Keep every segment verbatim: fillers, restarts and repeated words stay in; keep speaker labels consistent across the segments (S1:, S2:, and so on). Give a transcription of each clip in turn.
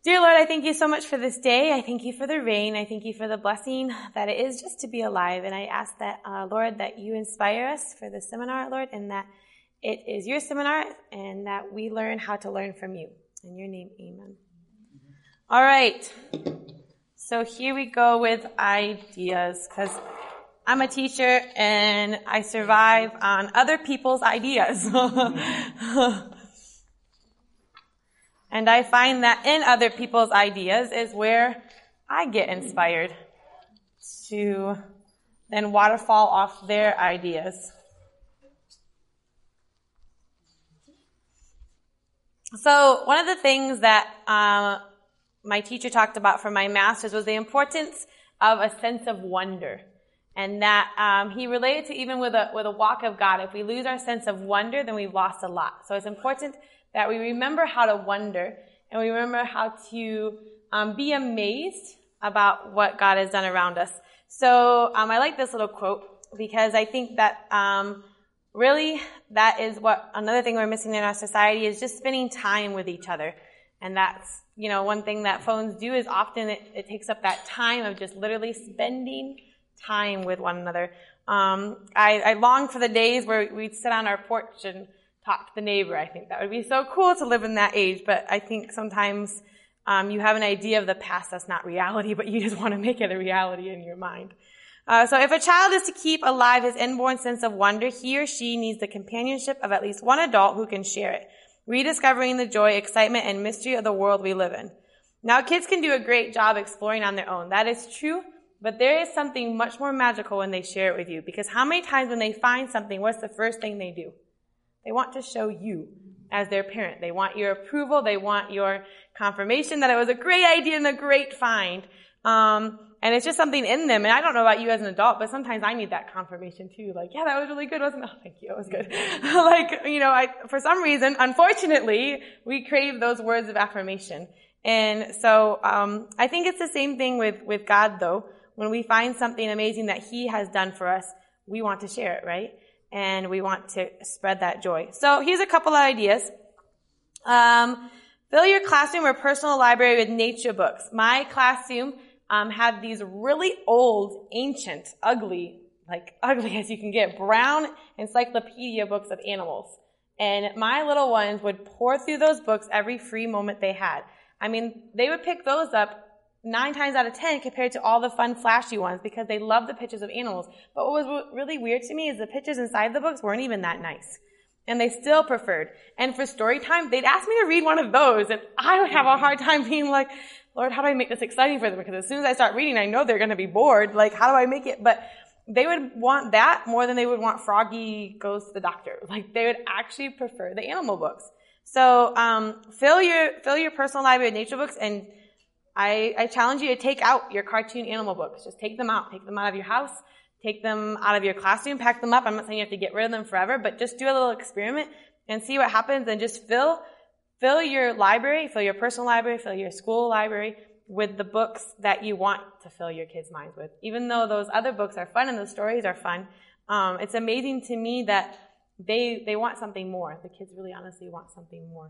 S1: Dear Lord, I thank you so much for this day. I thank you for the rain. I thank you for the blessing that it is just to be alive. And I ask that, uh, Lord, that you inspire us for this seminar, Lord, and that it is your seminar and that we learn how to learn from you. In your name, amen. All right. So here we go with ideas, because I'm a teacher and I survive on other people's ideas. And I find that in other people's ideas is where I get inspired to then waterfall off their ideas. So one of the things that um, my teacher talked about for my master's was the importance of a sense of wonder. And that um, he related to even with a, with a walk of God. If we lose our sense of wonder, then we've lost a lot. So it's important that we remember how to wonder and we remember how to um, be amazed about what God has done around us. So um, I like this little quote because I think that um, really that is what another thing we're missing in our society is just spending time with each other. And that's, you know, one thing that phones do is often it, it takes up that time of just literally spending time with one another. Um, I, I long for the days where we'd sit on our porch and talk to the neighbor. I think that would be so cool to live in that age, but I think sometimes um, you have an idea of the past that's not reality, but you just want to make it a reality in your mind. Uh, so if a child is to keep alive his inborn sense of wonder, he or she needs the companionship of at least one adult who can share it, rediscovering the joy, excitement, and mystery of the world we live in. Now, kids can do a great job exploring on their own. That is true, but there is something much more magical when they share it with you, because how many times when they find something, what's the first thing they do? They want to show you as their parent. They want your approval. They want your confirmation that it was a great idea and a great find. Um, and it's just something in them. And I don't know about you as an adult, but sometimes I need that confirmation too. Like, yeah, that was really good, wasn't it? Oh, thank you. It was good. Like, you know, I, for some reason, unfortunately, we crave those words of affirmation. And so, um, I think it's the same thing with, with God though. When we find something amazing that He has done for us, we want to share it, right? And we want to spread that joy. So here's a couple of ideas. Um, fill your classroom or personal library with nature books. My classroom um, had these really old, ancient, ugly, like ugly as you can get, brown encyclopedia books of animals. And my little ones would pour through those books every free moment they had. I mean, they would pick those up nine times out of ten compared to all the fun, flashy ones because they love the pictures of animals. But what was really weird to me is the pictures inside the books weren't even that nice. And they still preferred. And for story time, they'd ask me to read one of those, and I would have a hard time being like, Lord, how do I make this exciting for them? Because as soon as I start reading, I know they're going to be bored. Like, how do I make it? But they would want that more than they would want Froggy Goes to the Doctor. Like, they would actually prefer the animal books. So, um, fill your, fill your personal library with nature books, and I, I challenge you to take out your cartoon animal books. Just take them out. Take them out of your house. Take them out of your classroom. Pack them up. I'm not saying you have to get rid of them forever, but just do a little experiment and see what happens, and just fill, fill your library, fill your personal library, fill your school library with the books that you want to fill your kids' minds with. Even though those other books are fun and those stories are fun, um, it's amazing to me that they, they want something more. The kids really honestly want something more.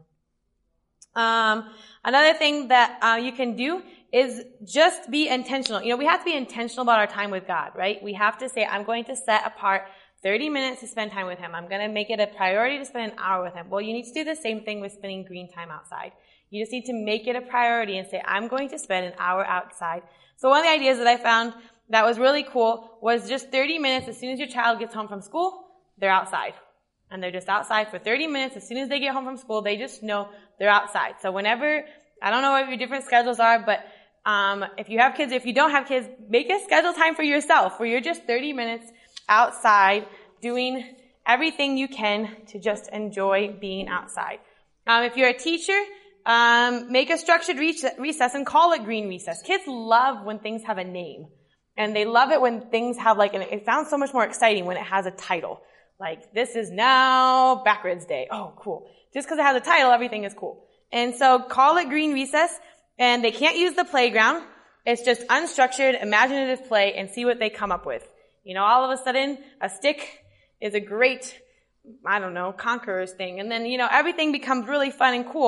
S1: Um, another thing that uh, you can do is just be intentional. You know, we have to be intentional about our time with God, right? We have to say, I'm going to set apart thirty minutes to spend time with Him. I'm going to make it a priority to spend an hour with Him. Well, you need to do the same thing with spending green time outside. You just need to make it a priority and say, I'm going to spend an hour outside. So one of the ideas that I found that was really cool was just thirty minutes. As soon as your child gets home from school, they're outside. And they're just outside for thirty minutes. As soon as they get home from school, they just know they're outside. So whenever, I don't know what your different schedules are, but um if you have kids, if you don't have kids, make a schedule time for yourself where you're just thirty minutes outside doing everything you can to just enjoy being outside. Um if you're a teacher, um make a structured recess and call it green recess. Kids love when things have a name. And they love it when things have like, and it sounds so much more exciting when it has a title. Like, this is now Backwards Day. Oh, cool. Just because it has a title, everything is cool. And so call it green recess, and they can't use the playground. It's just unstructured, imaginative play, and see what they come up with. You know, all of a sudden, a stick is a great, I don't know, conquerors thing. And then, you know, everything becomes really fun and cool.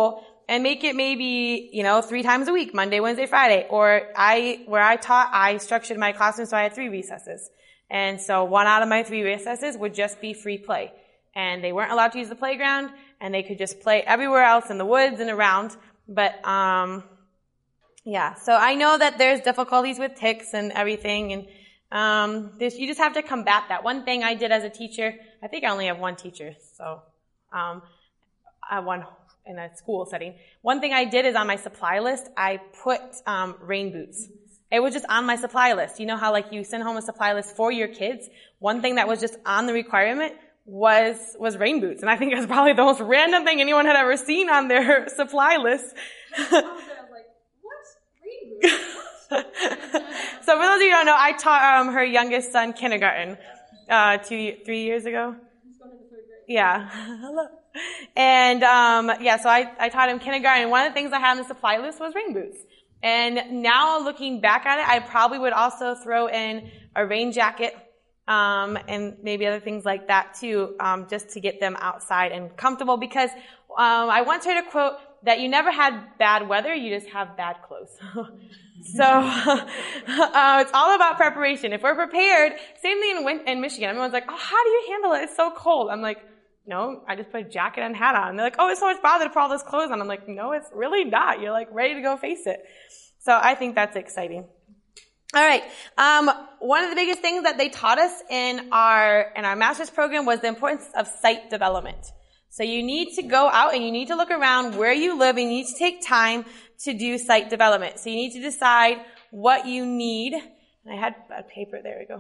S1: and make it maybe, you know, three times a week, Monday, Wednesday, Friday. Or I, where I taught, I structured my classroom so I had three recesses. And so one out of my three recesses would just be free play. And they weren't allowed to use the playground, and they could just play everywhere else in the woods and around. But, um, yeah, so I know that there's difficulties with ticks and everything, and um, this, you just have to combat that. One thing I did as a teacher, I think I only have one teacher, so um, I have one in a school setting. One thing I did is on my supply list, I put um, rain boots. It was just on my supply list. You know how like you send home a supply list for your kids? One thing that was just on the requirement was was rain boots, and I think it was probably the most random thing anyone had ever seen on their supply list. So for those of you who don't know, I taught um, her youngest son kindergarten uh, two, three years ago. He's going to the third grade. Yeah. Hello. And um, yeah, so I, I taught him kindergarten. And one of the things I had on the supply list was rain boots. And now looking back at it, I probably would also throw in a rain jacket um, and maybe other things like that too, um, just to get them outside and comfortable. Because um, I once heard a quote that you never had bad weather, you just have bad clothes. So uh, it's all about preparation. If we're prepared, same thing in, in Michigan. Everyone's like, oh, how do you handle it? It's so cold. I'm like, no, I just put a jacket and hat on. And they're like, oh, it's so much bother to put all those clothes on. I'm like, no, it's really not. You're like ready to go face it. So I think that's exciting. All right. Um, one of the biggest things that they taught us in our in our master's program was the importance of site development. So you need to go out and you need to look around where you live, and you need to take time to do site development. So you need to decide what you need. I had a paper, there we go.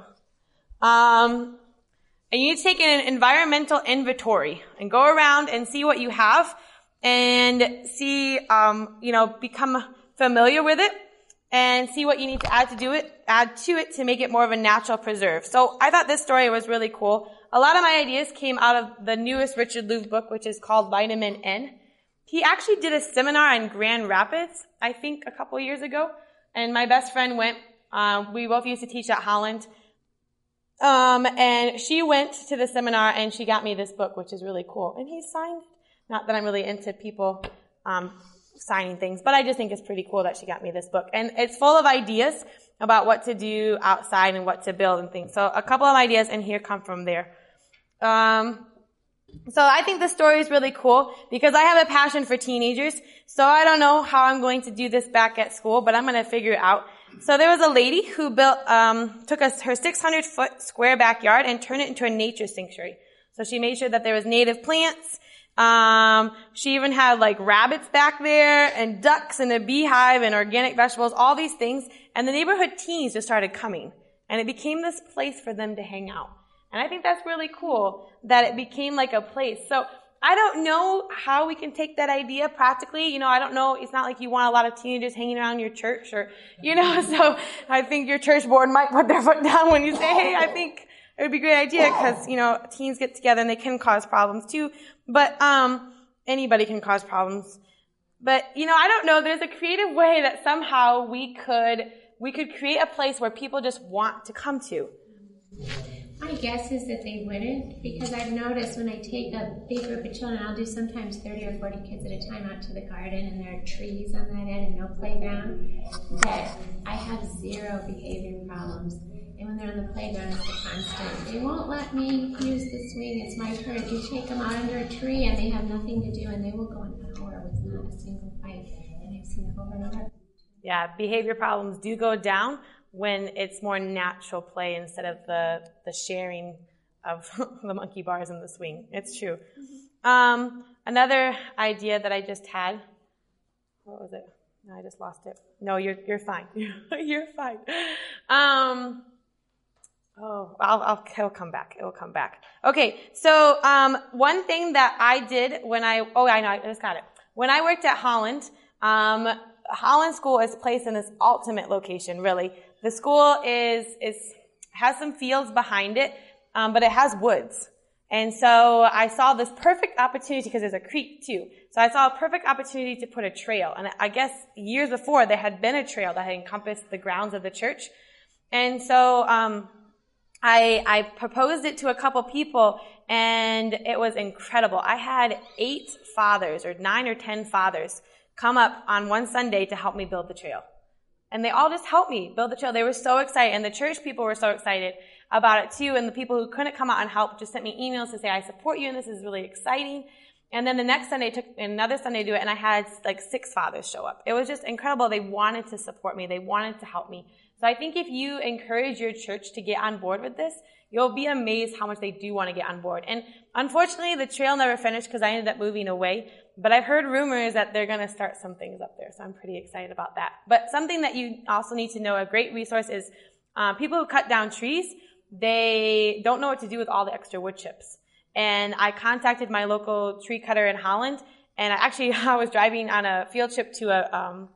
S1: Um, and you need to take an environmental inventory and go around and see what you have and see, um, you know, become familiar with it and see what you need to add to do it, add to it to make it more of a natural preserve. So I thought this story was really cool. A lot of my ideas came out of the newest Richard Louv book, which is called Vitamin N. He actually did a seminar in Grand Rapids, I think, a couple years ago. And my best friend went. Um, we both used to teach at Holland. Um, and she went to the seminar and she got me this book, which is really cool. And he signed it. Not that I'm really into people um, signing things, but I just think it's pretty cool that she got me this book. And it's full of ideas about what to do outside and what to build and things. So a couple of ideas in here come from there. Um, so I think this story is really cool because I have a passion for teenagers. So I don't know how I'm going to do this back at school, but I'm going to figure it out. So there was a lady who built, um, took us her six hundred foot square backyard and turned it into a nature sanctuary. So she made sure that there was native plants. Um, she even had like rabbits back there and ducks and a beehive and organic vegetables, all these things. And the neighborhood teens just started coming, and it became this place for them to hang out. And I think that's really cool that it became like a place. So I don't know how we can take that idea practically. You know, I don't know. It's not like you want a lot of teenagers hanging around your church or, you know, so I think your church board might put their foot down when you say, hey, I think it would be a great idea because, you know, teens get together and they can cause problems too. But, um, anybody can cause problems. But, you know, I don't know. There's a creative way that somehow we could, we could create a place where people just want to come to.
S2: My guess is that they wouldn't, because I've noticed when I take a big group of children, I'll do sometimes thirty or forty kids at a time out to the garden, and there are trees on that end and no playground, that I have zero behavior problems. And when they're on the playground, it's a constant. They won't let me use the swing. It's my turn. You take them out under a tree, and they have nothing to do, and they will go an hour with not a single fight. And I've seen it over and over.
S1: Yeah, behavior problems do go down when it's more natural play instead of the, the sharing of the monkey bars and the swing. It's true. Mm-hmm. Um, another idea that I just had, what was it? No, I just lost it. No, you're you're fine. You're fine. Um, oh, I'll, I'll, it'll come back. It'll come back. Okay, so um, one thing that I did when I, oh, I know, I just got it. When I worked at Holland, um, Holland School is placed in this ultimate location, really. The school is, is, has some fields behind it, um, but it has woods. And so I saw this perfect opportunity, because there's a creek too. So I saw a perfect opportunity to put a trail. And I guess years before there had been a trail that had encompassed the grounds of the church. And so, um, I, I proposed it to a couple people, and it was incredible. I had eight fathers, or nine or ten fathers, come up on one Sunday to help me build the trail. And they all just helped me build the trail. They were so excited. And the church people were so excited about it too. And the people who couldn't come out and help just sent me emails to say, I support you and this is really exciting. And then the next Sunday, took another Sunday to do it, and I had like six fathers show up. It was just incredible. They wanted to support me. They wanted to help me. So I think if you encourage your church to get on board with this, you'll be amazed how much they do want to get on board. And unfortunately, the trail never finished because I ended up moving away. But I've heard rumors that they're going to start some things up there, so I'm pretty excited about that. But something that you also need to know, a great resource is uh, people who cut down trees, they don't know what to do with all the extra wood chips. And I contacted my local tree cutter in Holland, and I actually I was driving on a field trip to a um,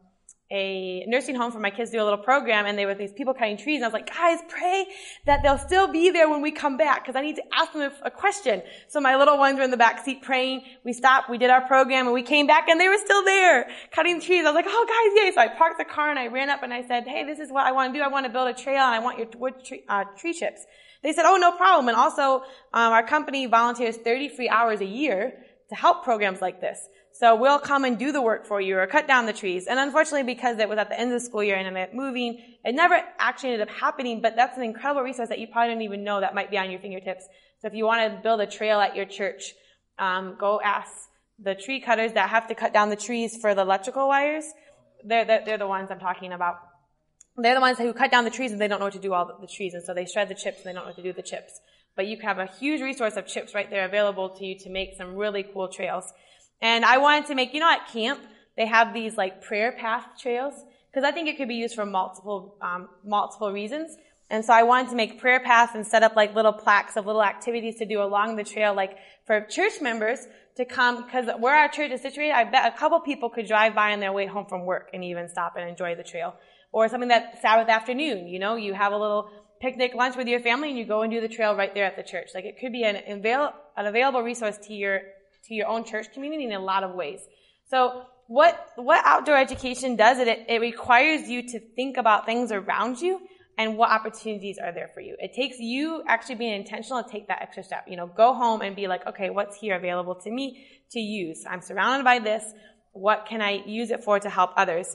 S1: a nursing home for my kids to do a little program, and there were these people cutting trees, and I was like, guys, pray that they'll still be there when we come back, because I need to ask them a question. So my little ones were in the back seat praying. We stopped, we did our program, and we came back, and they were still there cutting trees. I was like, oh, guys, yay. So I parked the car, and I ran up, and I said, hey, this is what I want to do. I want to build a trail, and I want your wood tree, uh, tree chips. They said, oh, no problem. And also, um, our company volunteers thirty free hours a year to help programs like this. So we'll come and do the work for you or cut down the trees. And unfortunately, because it was at the end of the school year and I ended up moving, it never actually ended up happening, but that's an incredible resource that you probably don't even know that might be on your fingertips. So if you want to build a trail at your church, um, go ask the tree cutters that have to cut down the trees for the electrical wires. They're, they're, they're the ones I'm talking about. They're the ones who cut down the trees and they don't know what to do all the, the trees, and so they shred the chips and they don't know what to do with the chips. But you have a huge resource of chips right there available to you to make some really cool trails. And I wanted to make, you know, at camp, they have these like prayer path trails, because I think it could be used for multiple, um, multiple reasons. And so I wanted to make prayer paths and set up like little plaques of little activities to do along the trail, like for church members to come, because where our church is situated, I bet a couple people could drive by on their way home from work and even stop and enjoy the trail. Or something that Sabbath afternoon, you know, you have a little picnic lunch with your family and you go and do the trail right there at the church. Like it could be an, avail- an available resource to your to your own church community in a lot of ways. So what what outdoor education does, it, it requires you to think about things around you and what opportunities are there for you. It takes you actually being intentional to take that extra step. You know, go home and be like, okay, what's here available to me to use? I'm surrounded by this. What can I use it for to help others?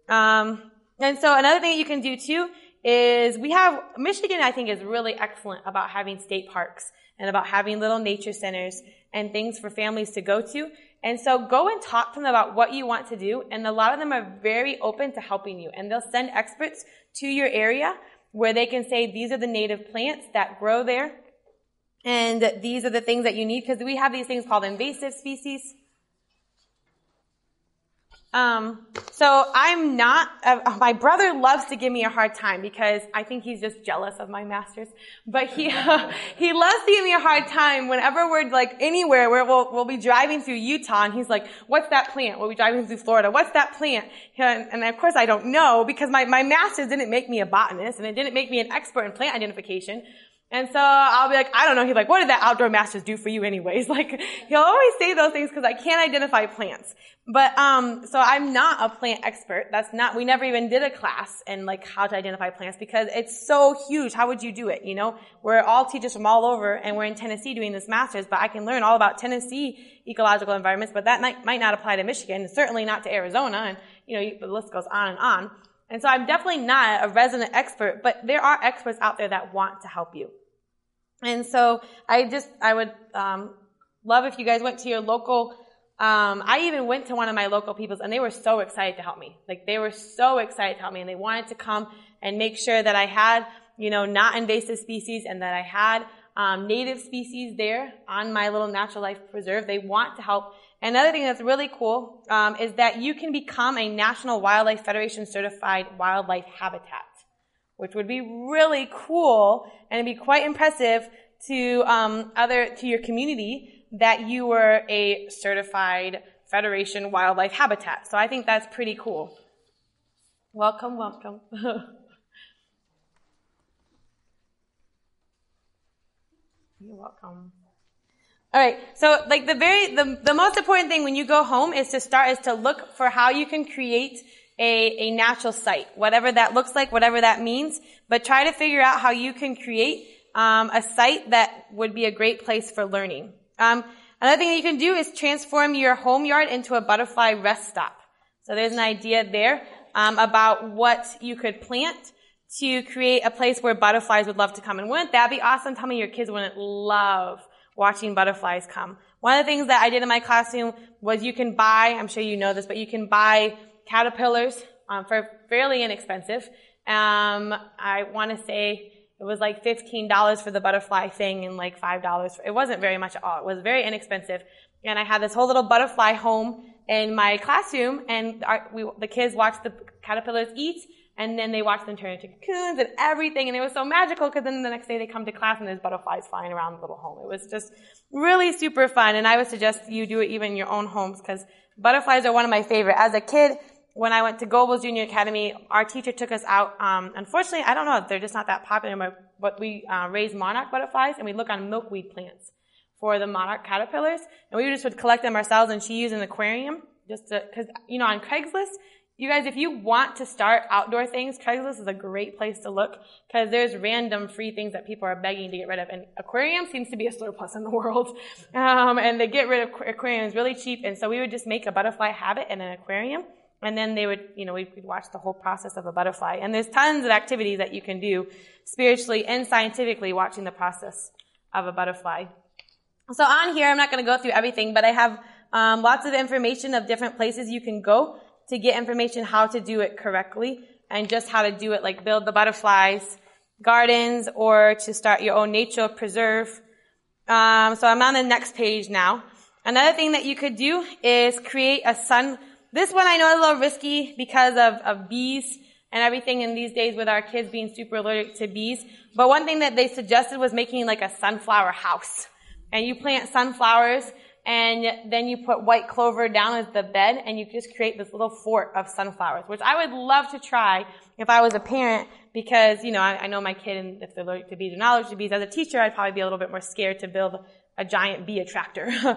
S1: Um, and so another thing that you can do too is we have, Michigan I think is really excellent about having state parks and about having little nature centers and things for families to go to. And so go and talk to them about what you want to do. And a lot of them are very open to helping you. And they'll send experts to your area where they can say, these are the native plants that grow there. And these are the things that you need, because we have these things called invasive species. Um, so I'm not, uh, my brother loves to give me a hard time because I think he's just jealous of my masters, but he, uh, he loves to give me a hard time whenever we're like anywhere where we'll, we'll be driving through Utah and he's like, what's that plant? We'll be driving through Florida. What's that plant? And, and of course I don't know because my, my masters didn't make me a botanist and it didn't make me an expert in plant identification. And so I'll be like, I don't know. He's like, what did that outdoor masters do for you anyways? Like, he'll always say those things because I can't identify plants. But, um, so I'm not a plant expert. That's not, we never even did a class in like how to identify plants because it's so huge. How would you do it? You know, we're all teachers from all over and we're in Tennessee doing this master's, but I can learn all about Tennessee ecological environments, but that might, might not apply to Michigan, certainly not to Arizona. And, you know, the list goes on and on. And so I'm definitely not a resident expert, but there are experts out there that want to help you. And so I just, I would, um, love if you guys went to your local, um, I even went to one of my local peoples and they were so excited to help me. Like they were so excited to help me and they wanted to come and make sure that I had, you know, not invasive species and that I had, um, native species there on my little natural life preserve. They want to help. Another thing that's really cool, um, is that you can become a National Wildlife Federation certified wildlife habitat, which would be really cool and it'd be quite impressive to um, other to your community that you were a certified Federation wildlife habitat. So I think that's pretty cool. Welcome, welcome. You're welcome. All right. So like the very the the most important thing when you go home is to start is to look for how you can create A, a natural site, whatever that looks like, whatever that means, but try to figure out how you can create um, a site that would be a great place for learning. Um, another thing that you can do is transform your home yard into a butterfly rest stop. So there's an idea there um, about what you could plant to create a place where butterflies would love to come. And wouldn't that be awesome? Tell me your kids wouldn't love watching butterflies come. One of the things that I did in my classroom was you can buy, I'm sure you know this, but you can buy caterpillars um, for fairly inexpensive. Um, I want to say it was like fifteen dollars for the butterfly thing and like five dollars. For, it wasn't very much at all. It was very inexpensive. And I had this whole little butterfly home in my classroom, and our, we, the kids watched the caterpillars eat, and then they watched them turn into cocoons and everything, and it was so magical because then the next day they come to class and there's butterflies flying around the little home. It was just really super fun, and I would suggest you do it even in your own homes because butterflies are one of my favorite. As a kid, when I went to Goebels Junior Academy, our teacher took us out. Um, unfortunately, I don't know, they're just not that popular, but we uh, raise monarch butterflies, and we look on milkweed plants for the monarch caterpillars, and we just would collect them ourselves, and she used an aquarium just to, because, you know, on Craigslist, you guys, if you want to start outdoor things, Craigslist is a great place to look because there's random free things that people are begging to get rid of. And aquarium seems to be a surplus in the world. Um, and they get rid of aquariums really cheap. And so we would just make a butterfly habit in an aquarium. And then they would, you know, we'd watch the whole process of a butterfly. And there's tons of activities that you can do spiritually and scientifically watching the process of a butterfly. So on here, I'm not going to go through everything, but I have um, lots of information of different places you can go to get information how to do it correctly and just how to do it, like build the butterflies gardens or to start your own nature preserve. Um, so I'm on the next page now. Another thing that you could do is create a sun. This one I know is a little risky because of, of bees and everything in these days with our kids being super allergic to bees. But one thing that they suggested was making like a sunflower house. And you plant sunflowers and then you put white clover down as the bed, and you just create this little fort of sunflowers, which I would love to try if I was a parent because, you know, I, I know my kid, and if they're allergic to bees or not allergic to bees, as a teacher, I'd probably be a little bit more scared to build a giant bee attractor. But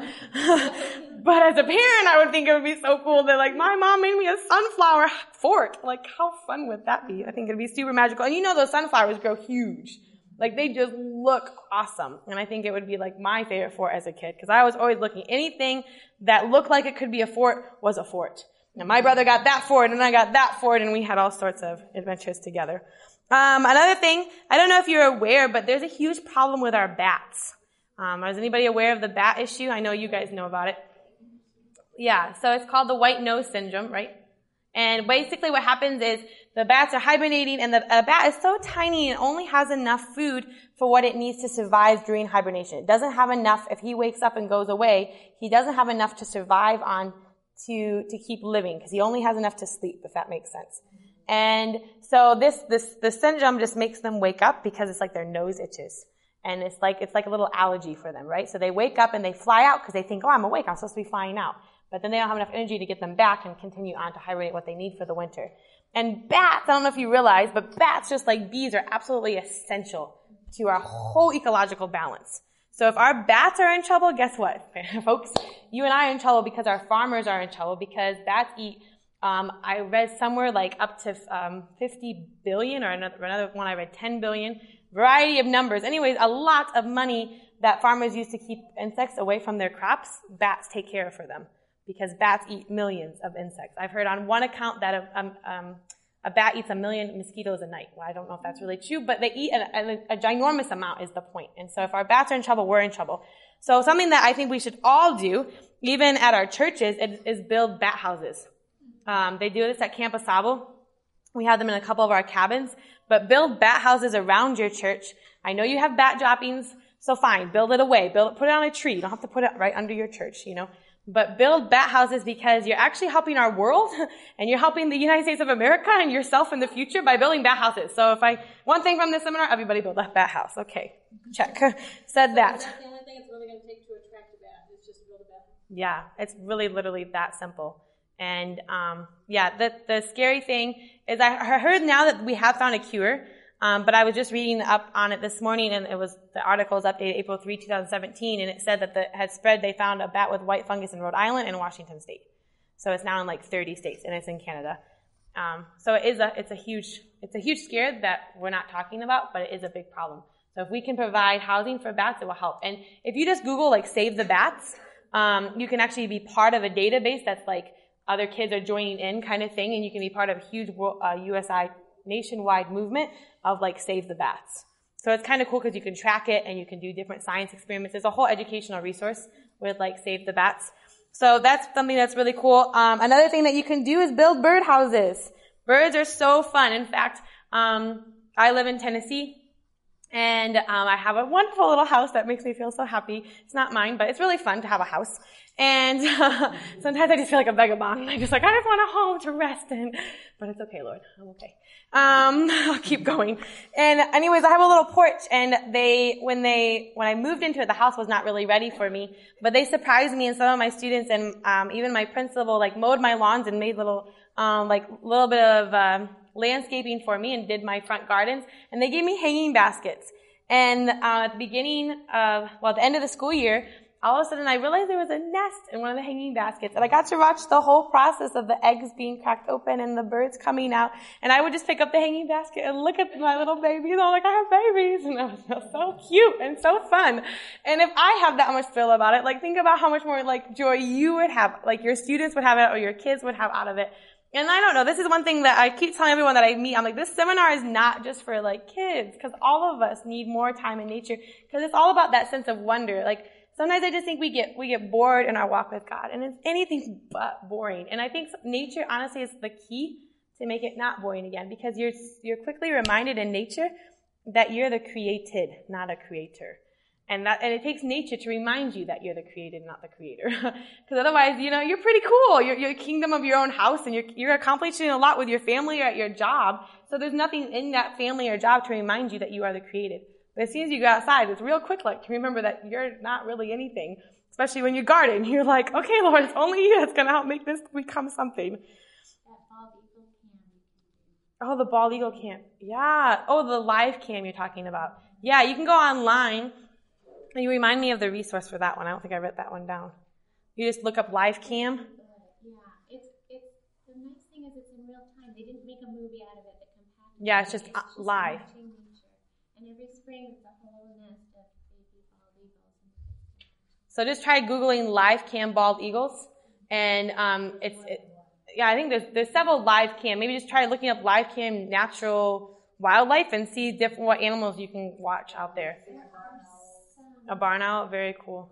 S1: as a parent, I would think it would be so cool that, like, my mom made me a sunflower fort. Like, how fun would that be? I think it'd be super magical. And you know those sunflowers grow huge. Like, they just look awesome. And I think it would be, like, my favorite fort as a kid. Because I was always looking, anything that looked like it could be a fort was a fort. And my brother got that fort, and I got that fort, and we had all sorts of adventures together. Um, another thing, I don't know if you're aware, but there's a huge problem with our bats. Um, is anybody aware of the bat issue? I know you guys know about it. Yeah, so it's called the white nose syndrome, right? And basically what happens is the bats are hibernating, and the a bat is so tiny and only has enough food for what it needs to survive during hibernation. It doesn't have enough, if he wakes up and goes away, he doesn't have enough to survive on to, to keep living, because he only has enough to sleep, if that makes sense. And so this, this, this syndrome just makes them wake up because it's like their nose itches. And it's like, it's like a little allergy for them, right? So they wake up and they fly out because they think, oh, I'm awake, I'm supposed to be flying out. But then they don't have enough energy to get them back and continue on to hibernate what they need for the winter. And bats, I don't know if you realize, but bats, just like bees, are absolutely essential to our whole ecological balance. So if our bats are in trouble, guess what, folks? You and I are in trouble because our farmers are in trouble because bats eat, um, I read somewhere like up to um, fifty billion, or another, another one I read ten billion, variety of numbers. Anyways, a lot of money that farmers use to keep insects away from their crops, bats take care of for them. Because bats eat millions of insects. I've heard on one account that a, um, um, a bat eats a million mosquitoes a night. Well, I don't know if that's really true, but they eat a, a, a ginormous amount is the point. And so if our bats are in trouble, we're in trouble. So something that I think we should all do, even at our churches, is, is build bat houses. Um, they do this at Camp Asabo. We have them in a couple of our cabins. But build bat houses around your church. I know you have bat droppings, so fine, build it away. Build it, put it on a tree. You don't have to put it right under your church, you know. But build bat houses because you're actually helping our world and you're helping the United States of America and yourself in the future by building bat houses. So if I, one thing from this seminar, everybody build a bat house. Okay, check. Said that.
S3: Is that the only thing it's really going to take to attract a bat? It's just build a bat house?
S1: Yeah, it's really literally that simple. And, um, yeah, the, the scary thing is I heard now that we have found a cure. Um, but I was just reading up on it this morning, and it was, the article was updated April third, twenty seventeen, and it said that the, had spread, they found a bat with white fungus in Rhode Island and Washington State. So it's now in like thirty states, and it's in Canada. Um, so it is a, it's a huge, it's a huge scare that we're not talking about, but it is a big problem. So if we can provide housing for bats, it will help. And if you just Google like Save the Bats, um, you can actually be part of a database that's like, other kids are joining in kind of thing, and you can be part of a huge uh, U S I nationwide movement of like Save the Bats. So it's kind of cool because you can track it and you can do different science experiments. There's a whole educational resource with like Save the Bats. So that's something that's really cool. Um, another thing that you can do is build bird houses. Birds are so fun. In fact, um, I live in Tennessee. And um, I have a wonderful little house that makes me feel so happy. It's not mine, but it's really fun to have a house. And uh, sometimes I just feel like a vagabond. I'm just like, I just want a home to rest in. But it's okay, Lord. I'm okay. Um, I'll keep going. And anyways, I have a little porch, and they, when they, when I moved into it, the house was not really ready for me. But they surprised me, and some of my students and um, even my principal like mowed my lawns and made little, um, like little bit of um, landscaping for me and did my front gardens, and they gave me hanging baskets. And uh, at the beginning of, well, at the end of the school year, all of a sudden I realized there was a nest in one of the hanging baskets, and I got to watch the whole process of the eggs being cracked open and the birds coming out. And I would just pick up the hanging basket and look at my little babies. I'm like, I have babies, and it was so cute and so fun. And if I have that much thrill about it, like think about how much more like joy you would have, like your students would have it, or your kids would have out of it. And I don't know, this is one thing that I keep telling everyone that I meet. I'm like, this seminar is not just for like kids, because all of us need more time in nature, because it's all about that sense of wonder. Like sometimes I just think we get we get bored in our walk with God, and it's anything but boring. And I think nature honestly is the key to make it not boring again, because you're you're quickly reminded in nature that you're the created, not a creator. And that, and it takes nature to remind you that you're the created, not the creator. Because otherwise, you know, you're pretty cool. You're, you're a kingdom of your own house, and you're, you're accomplishing a lot with your family or at your job. So there's nothing in that family or job to remind you that you are the created. But as soon as you go outside, it's real quick, like, to remember that you're not really anything. Especially when you garden. You're like, okay, Lord, it's only you that's going to help make this become something. Oh, the bald eagle camp. Yeah. Oh, the live cam you're talking about. Yeah, you can go online. You remind me of the resource for that one. I don't think I wrote that one down. You just look up live cam.
S2: Yeah, it's it's the nice thing is it's in real time. They didn't make a movie out of it that compacted.
S1: Yeah, it's just,
S2: it's just
S1: live.
S2: And every spring it's a whole nest of baby bald eagles.
S1: So just try Googling live cam bald eagles, and um, it's it, yeah. I think there's there's several live cam. Maybe just try looking up live cam natural wildlife and see different what animals you can watch out there. A barn owl, very cool.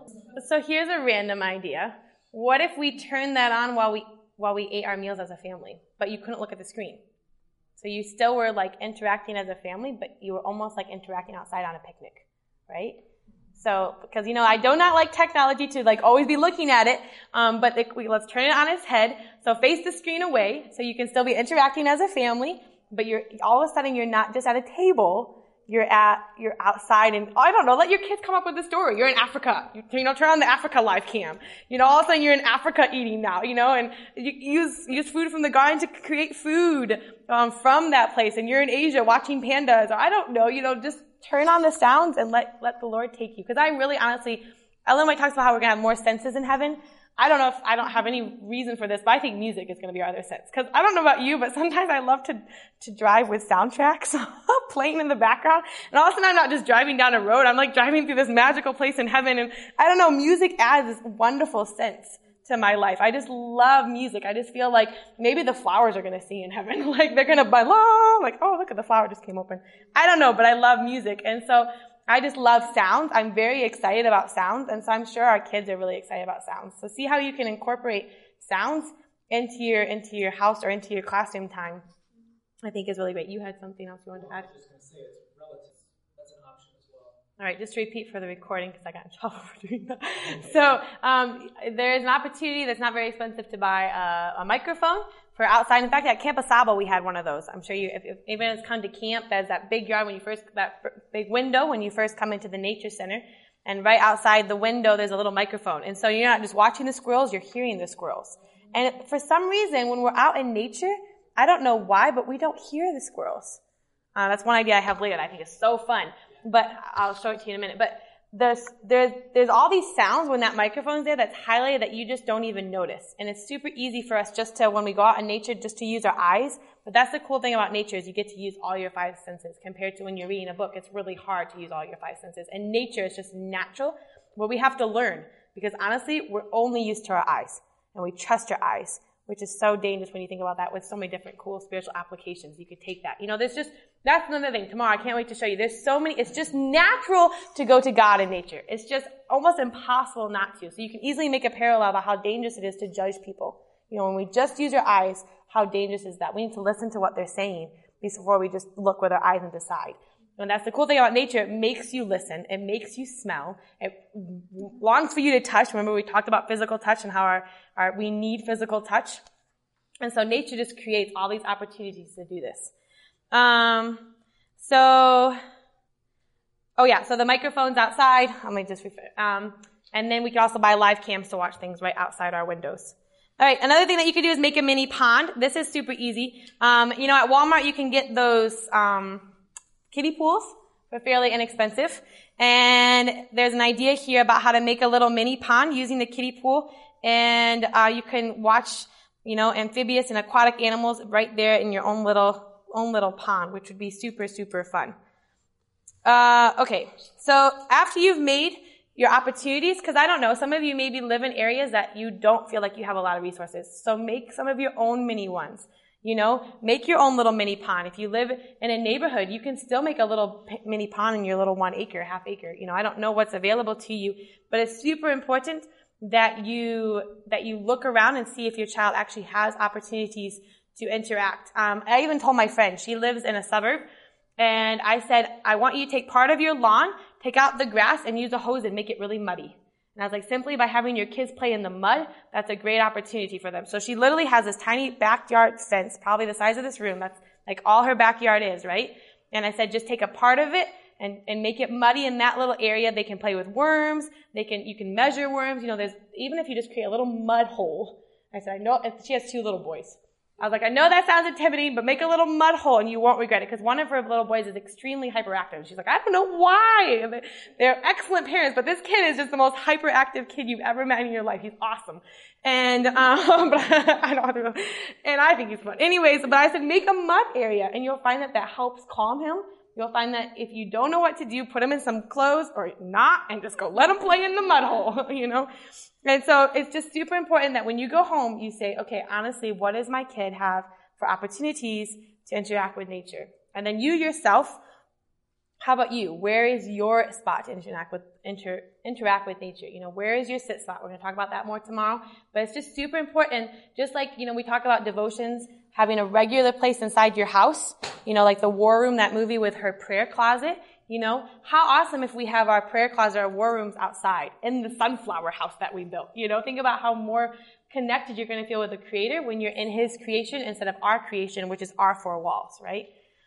S1: So here's a random idea. What if we turned that on while we while we ate our meals as a family, but you couldn't look at the screen? So you still were like interacting as a family, but you were almost like interacting outside on a picnic, right? So, because you know, I do not like technology to like always be looking at it, um, but it, we, let's turn it on its head. So face the screen away, so you can still be interacting as a family, but you're all of a sudden you're not just at a table. You're at, you're outside, and I don't know, let your kids come up with a story. You're in Africa. You, you know, turn on the Africa live cam. You know, all of a sudden you're in Africa eating now, you know, and you use, use food from the garden to create food, um, from that place. And you're in Asia watching pandas, or I don't know, you know, just turn on the sounds and let, let the Lord take you. Cause I really honestly, Ellen White talks about how we're gonna have more senses in heaven. I don't know if I don't have any reason for this, but I think music is going to be our other sense. Because I don't know about you, but sometimes I love to to drive with soundtracks playing in the background. And all of a sudden I'm not just driving down a road. I'm like driving through this magical place in heaven. And I don't know, music adds this wonderful sense to my life. I just love music. I just feel like maybe the flowers are going to sing in heaven. Like they're going to blah, like, oh, look at the flower just came open. I don't know, but I love music. And so I just love sounds. I'm very excited about sounds, and so I'm sure our kids are really excited about sounds. So see how you can incorporate sounds into your into your house or into your classroom time. I think is really great. You had something else you wanted to add?
S4: I was just going to say it's relative. That's an option as well.
S1: All right, just to repeat for the recording because I got in trouble for doing that. So um, there is an opportunity that's not very expensive to buy a, a microphone for outside. In fact, at Camp Asaba, we had one of those. I'm sure you, if, if anyone has come to camp, there's that big yard when you first, that big window when you first come into the nature center. And right outside the window, there's a little microphone. And so you're not just watching the squirrels, you're hearing the squirrels. And for some reason, when we're out in nature, I don't know why, but we don't hear the squirrels. Uh, that's one idea I have later that I think is so fun. But I'll show it to you in a minute. But There's, there's, there's all these sounds when that microphone's there that's highlighted that you just don't even notice. And it's super easy for us just to, when we go out in nature, just to use our eyes. But that's the cool thing about nature is you get to use all your five senses compared to when you're reading a book. It's really hard to use all your five senses. And nature is just natural, where we have to learn. Because honestly, we're only used to our eyes. and we trust our eyes, which is so dangerous when you think about that with so many different cool spiritual applications. You could take that. You know, there's just, that's another thing. Tomorrow, I can't wait to show you. There's so many, it's just natural to go to God in nature. It's just almost impossible not to. So you can easily make a parallel about how dangerous it is to judge people. You know, when we just use our eyes, how dangerous is that? We need to listen to what they're saying before we just look with our eyes and decide. And that's the cool thing about nature. It makes you listen. It makes you smell. It longs for you to touch. Remember we talked about physical touch and how our, our we need physical touch. And so nature just creates all these opportunities to do this. Um, so, oh yeah, so the microphone's outside. Let me just refer. Um, and then we can also buy live cams to watch things right outside our windows. All right, another thing that you can do is make a mini pond. This is super easy. Um, you know, at Walmart you can get those um, kiddie pools for fairly inexpensive. And there's an idea here about how to make a little mini pond using the kiddie pool. And uh, you can watch, you know, amphibious and aquatic animals right there in your own little own little pond, which would be super, super fun. Uh, okay, so after you've made your opportunities, because I don't know, some of you maybe live in areas that you don't feel like you have a lot of resources. So make some of your own mini ones. You know, make your own little mini pond. If you live in a neighborhood, you can still make a little p- mini pond in your little one acre, half acre. You know, I don't know what's available to you, but it's super important that you, that you look around and see if your child actually has opportunities to interact. Um, I even told my friend, she lives in a suburb, and I said, I want you to take part of your lawn, take out the grass, and use a hose and make it really muddy. And I was like, simply by having your kids play in the mud, that's a great opportunity for them. So she literally has this tiny backyard fence, probably the size of this room. That's like all her backyard is, right? And I said, just take a part of it and, and make it muddy in that little area. They can play with worms. They can, you can measure worms. You know, there's, even if you just create a little mud hole. I said, I know, and she has two little boys. I was like, I know that sounds intimidating, but make a little mud hole and you won't regret it, because one of her little boys is extremely hyperactive. She's like, I don't know why. They're excellent parents, but this kid is just the most hyperactive kid you've ever met in your life. He's awesome. And, um, but I don't know. And I think he's fun. Anyways, but I said, make a mud area, and you'll find that that helps calm him. You'll find that if you don't know what to do, put him in some clothes or not, and just go let him play in the mud hole, you know? And so it's just super important that when you go home, you say, okay, honestly, what does my kid have for opportunities to interact with nature? And then you yourself, how about you? Where is your spot to interact with, inter, interact with nature? You know, where is your sit spot? We're going to talk about that more tomorrow. But it's just super important. Just like, you know, we talk about devotions, having a regular place inside your house, you know, like the War Room, that movie with her prayer closet. You know, how awesome if we have our prayer closet, our war rooms outside in the sunflower house that we built. You know, think about how more connected you're going to feel with the Creator when you're in His creation instead of our creation, which is our four walls, right?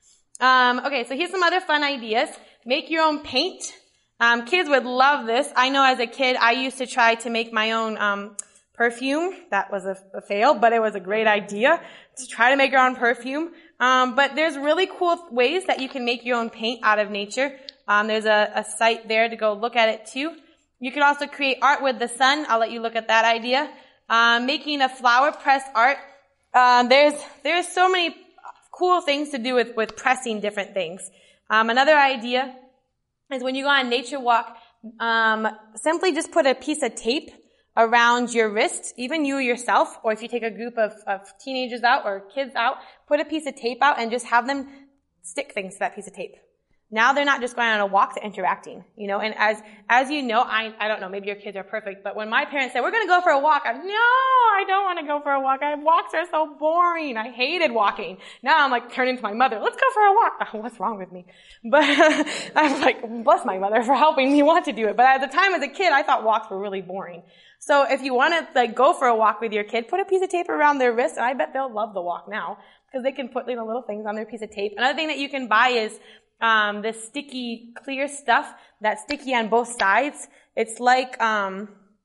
S1: Um, okay, so here's some other fun ideas. Make your own paint. Um, kids would love this. I know as a kid, I used to try to make my own um, perfume. That was a, a fail, but it was a great idea to try to make your own perfume. Um, but there's really cool ways that you can make your own paint out of nature. Um, there's a, a site there to go look at it too. You can also create art with the sun. I'll let you look at that idea. Um, making a flower press art. Um, there's there's so many cool things to do with with pressing different things. Um, another idea is when you go on a nature walk, um, simply just put a piece of tape around your wrist, even you yourself, or if you take a group of, of teenagers out or kids out, put a piece of tape out and just have them stick things to that piece of tape. Now they're not just going on a walk, they're interacting, you know, and as, as you know, I, I don't know, maybe your kids are perfect, but when my parents said, we're going to go for a walk, I'm, no, I don't want to go for a walk. I, walks are so boring. I hated walking. Now I'm like turning to my mother, let's go for a walk. Oh, what's wrong with me? But I'm like, bless my mother for helping me want to do it. But at the time as a kid, I thought walks were really boring. So if you want to like go for a walk with your kid, put a piece of tape around their wrist, and I bet they'll love the walk now because they can put, you know, little things on their piece of tape. Another thing that you can buy is um this sticky clear stuff that's sticky on both sides. It's like um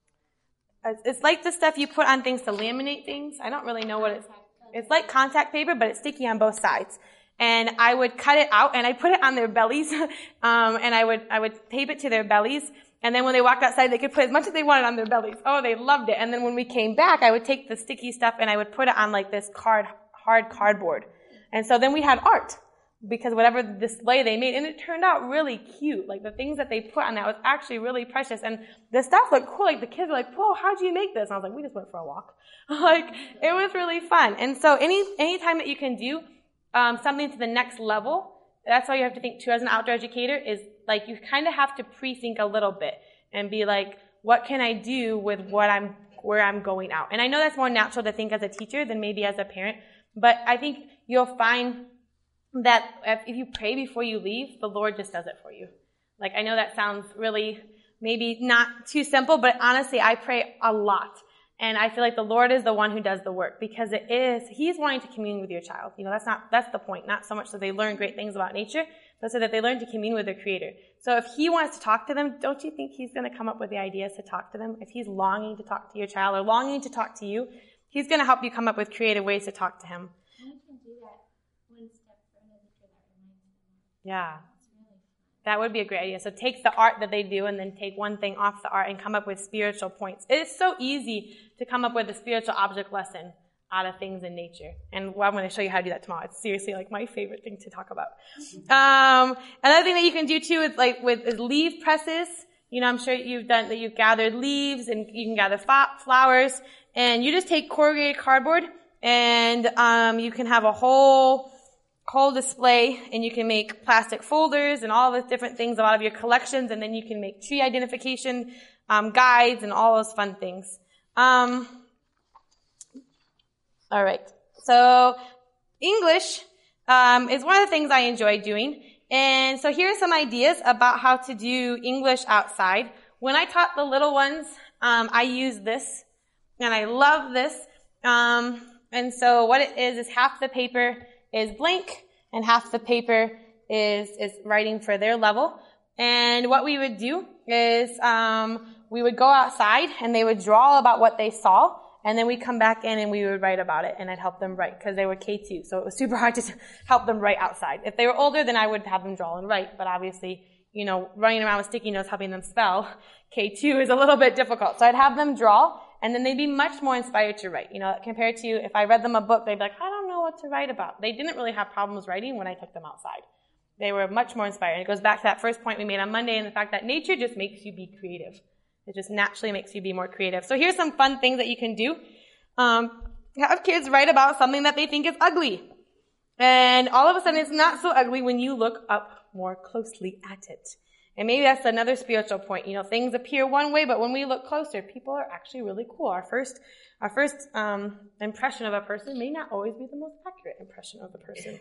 S1: it's like the stuff you put on things to laminate things. I don't really know what it's it's like contact paper, but it's sticky on both sides. And I would cut it out and I put it on their bellies, um and I would I would tape it to their bellies. And then when they walked outside, they could put as much as they wanted on their bellies. Oh, they loved it. And then when we came back, I would take the sticky stuff and I would put it on like this card, hard cardboard. And so then we had art. because whatever display they made, and it turned out really cute. Like the things that they put on that was actually really precious, and the stuff looked cool. Like the kids were like, "Whoa, how'd you make this?" And I was like, "We just went for a walk." Like it was really fun. And so any any time that you can do um, something to the next level, that's why you have to think too as an outdoor educator is like you kind of have to pre-think a little bit and be like, what can I do with what I'm where I'm going out? And I know that's more natural to think as a teacher than maybe as a parent, but I think you'll find that if you pray before you leave, the Lord just does it for you. Like, I know that sounds really maybe not too simple, but honestly, I pray a lot. And I feel like the Lord is the one who does the work because it is, He's wanting to commune with your child. You know, that's not, that's the point. Not so much that they learn great things about nature, but so that they learn to commune with their Creator. So if He wants to talk to them, don't you think He's going to come up with the ideas to talk to them? If He's longing to talk to your child or longing to talk to you, He's going to help you come up with creative ways to talk to Him. Yeah. That would be a great idea. So take the art that they do and then take one thing off the art and come up with spiritual points. It is so easy to come up with a spiritual object lesson out of things in nature. And well, I'm going to show you how to do that tomorrow. It's seriously like my favorite thing to talk about. Um, another thing that you can do too is like with is leaf presses. You know, I'm sure you've done that. You've gathered leaves and you can gather fa- flowers and you just take corrugated cardboard and um, you can have a whole whole display and you can make plastic folders and all the different things out of your collections and then you can make tree identification um, guides and all those fun things. Um, all right. So English um, is one of the things I enjoy doing. And so here are some ideas about how to do English outside. When I taught the little ones, um, I used this and I love this. Um, and so what it is is half the paper is blank and half the paper is is writing for their level. And what we would do is um we would go outside and they would draw about what they saw and then we'd come back in and we would write about it and I'd help them write because they were K two, so it was super hard to help them write outside. If they were older, then I would have them draw and write, but obviously, you know, running around with sticky notes helping them spell K two is a little bit difficult. So I'd have them draw and then they'd be much more inspired to write. You know, compared to if I read them a book, they'd be like, I don't know what to write about. They didn't really have problems writing when I took them outside. They were much more inspired. And it goes back to that first point we made on Monday and the fact that nature just makes you be creative. It just naturally makes you be more creative. So here's some fun things that you can do. Um, have kids write about something that they think is ugly. And all of a sudden it's not so ugly when you look up more closely at it. And maybe that's another spiritual point. You know, things appear one way, but when we look closer, people are actually really cool. Our first, our first, um, impression of a person may not always be the most accurate impression of the person.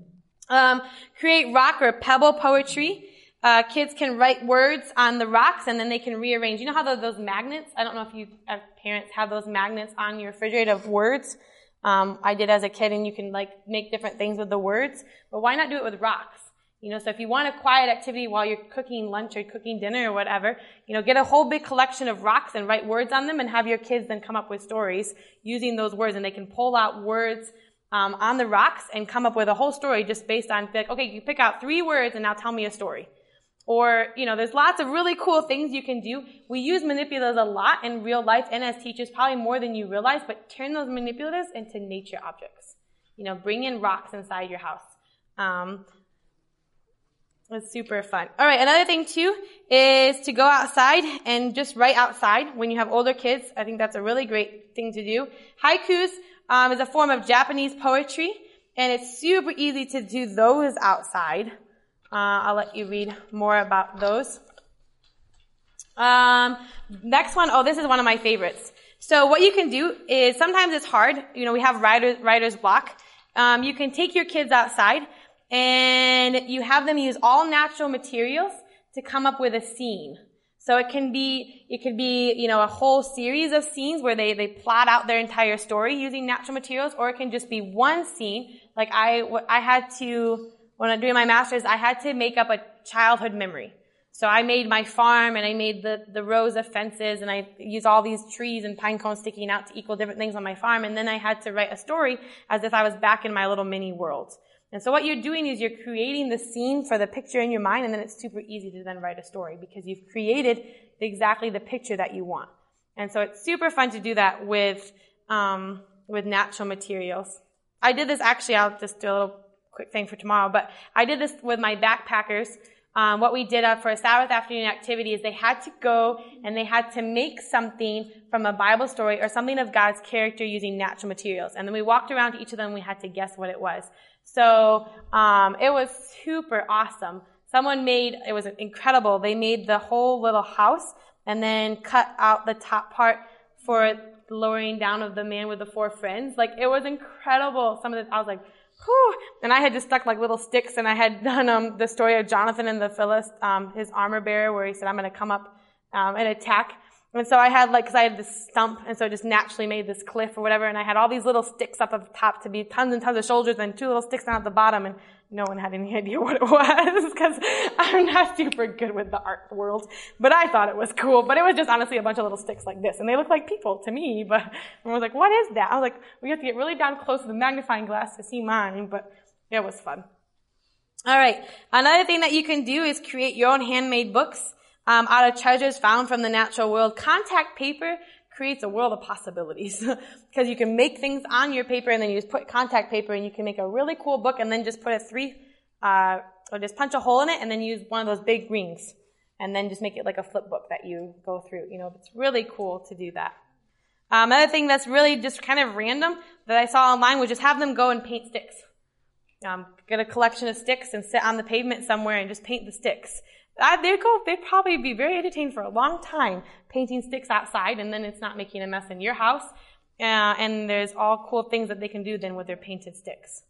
S1: Um, create rock or pebble poetry. Uh, kids can write words on the rocks and then they can rearrange. You know how those, those magnets, I don't know if you, as parents, have those magnets on your refrigerator of words. Um, I did as a kid and you can like make different things with the words, but why not do it with rocks? You know, so if you want a quiet activity while you're cooking lunch or cooking dinner or whatever, you know, get a whole big collection of rocks and write words on them and have your kids then come up with stories using those words. And they can pull out words um, on the rocks and come up with a whole story just based on, like, okay, you pick out three words and now tell me a story. Or, you know, there's lots of really cool things you can do. We use manipulatives a lot in real life and as teachers, probably more than you realize, but turn those manipulatives into nature objects. You know, bring in rocks inside your house. Um, It's super fun. All right, another thing too is to go outside and just write outside when you have older kids. I think that's a really great thing to do. Haikus um, is a form of Japanese poetry, and it's super easy to do those outside. Uh, I'll let you read more about those. Um, next one, oh, this is one of my favorites. So what you can do is sometimes it's hard. You know, we have writer's, writer's block. Um, you can take your kids outside and you have them use all natural materials to come up with a scene. So it can be, it could be, you know, a whole series of scenes where they, they plot out their entire story using natural materials, or it can just be one scene. Like I, I had to, when I'm doing my master's, I had to make up a childhood memory. So I made my farm and I made the, the rows of fences and I used all these trees and pine cones sticking out to equal different things on my farm. And then I had to write a story as if I was back in my little mini world. And so what you're doing is you're creating the scene for the picture in your mind, and then it's super easy to then write a story because you've created exactly the picture that you want. And so it's super fun to do that with, um, with natural materials. I did this actually, I'll just do a little quick thing for tomorrow, but I did this with my backpackers. Um, what we did uh, for a Sabbath afternoon activity is they had to go and they had to make something from a Bible story or something of God's character using natural materials. And then we walked around to each of them and we had to guess what it was. So um, it was super awesome. Someone made, it was incredible, they made the whole little house and then cut out the top part for the lowering down of the man with the four friends. Like, it was incredible. Some of the, I was like, whew. And I had just stuck like little sticks, and I had done um, the story of Jonathan and the Philist, um, his armor bearer, where he said, I'm going to come up um, and attack. And so I had like, because I had this stump, and so it just naturally made this cliff or whatever, and I had all these little sticks up at the top to be tons and tons of soldiers, and two little sticks down at the bottom, and no one had any idea what it was, because I'm not super good with the art world. But I thought it was cool. But it was just honestly a bunch of little sticks like this, and they look like people to me, but I was like, what is that? I was like, we have to get really down close to the magnifying glass to see mine, but it was fun. All right. Another thing that you can do is create your own handmade books um, out of treasures found from the natural world. Contact paper creates a world of possibilities because you can make things on your paper and then you just put contact paper and you can make a really cool book and then just put a three, uh, or just punch a hole in it and then use one of those big rings and then just make it like a flip book that you go through. You know, it's really cool to do that. Um, another thing that's really just kind of random that I saw online was just have them go and paint sticks. Um, get a collection of sticks and sit on the pavement somewhere and just paint the sticks. I, they'd go, they'd probably be very entertained for a long time painting sticks outside, and then it's not making a mess in your house. Uh, and there's all cool things that they can do then with their painted sticks.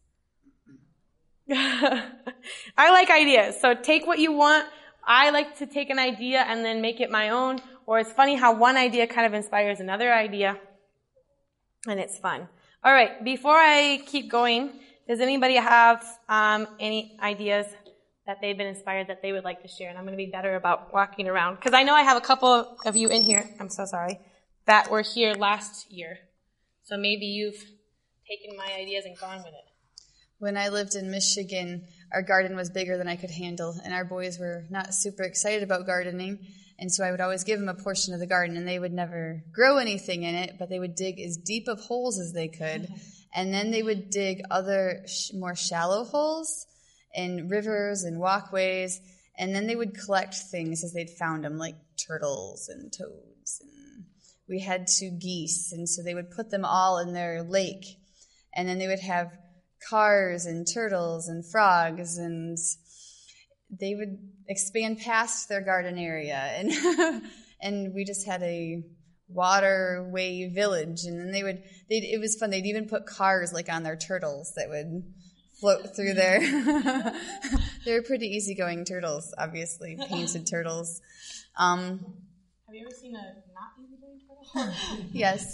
S1: I like ideas. So take what you want. I like to take an idea and then make it my own. Or it's funny how one idea kind of inspires another idea. And it's fun. All right. Before I keep going, does anybody have um, any ideas that they've been inspired that they would like to share? And I'm going to be better about walking around. Because I know I have a couple of you in here, I'm so sorry, that were here last year. So maybe you've taken my ideas and gone with it.
S5: When I lived in Michigan, our garden was bigger than I could handle, and our boys were not super excited about gardening, and so I would always give them a portion of the garden, and they would never grow anything in it, but they would dig as deep of holes as they could, and then they would dig other sh- more shallow holes in rivers and walkways, and then they would collect things as they'd found them, like turtles and toads, and we had two geese, and so they would put them all in their lake, and then they would have cars and turtles and frogs, and they would expand past their garden area, and and we just had a waterway village, and then they would they it was fun. They'd even put cars like on their turtles that would float through there. They were pretty easygoing turtles, obviously painted turtles. Um,
S1: Have you ever seen a not easygoing turtle?
S5: Yes.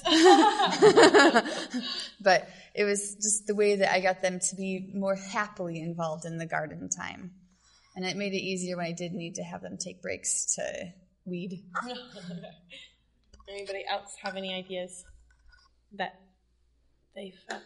S5: But it was just the way that I got them to be more happily involved in the garden time. And it made it easier when I did need to have them take breaks to weed.
S1: Anybody else have any ideas that they felt?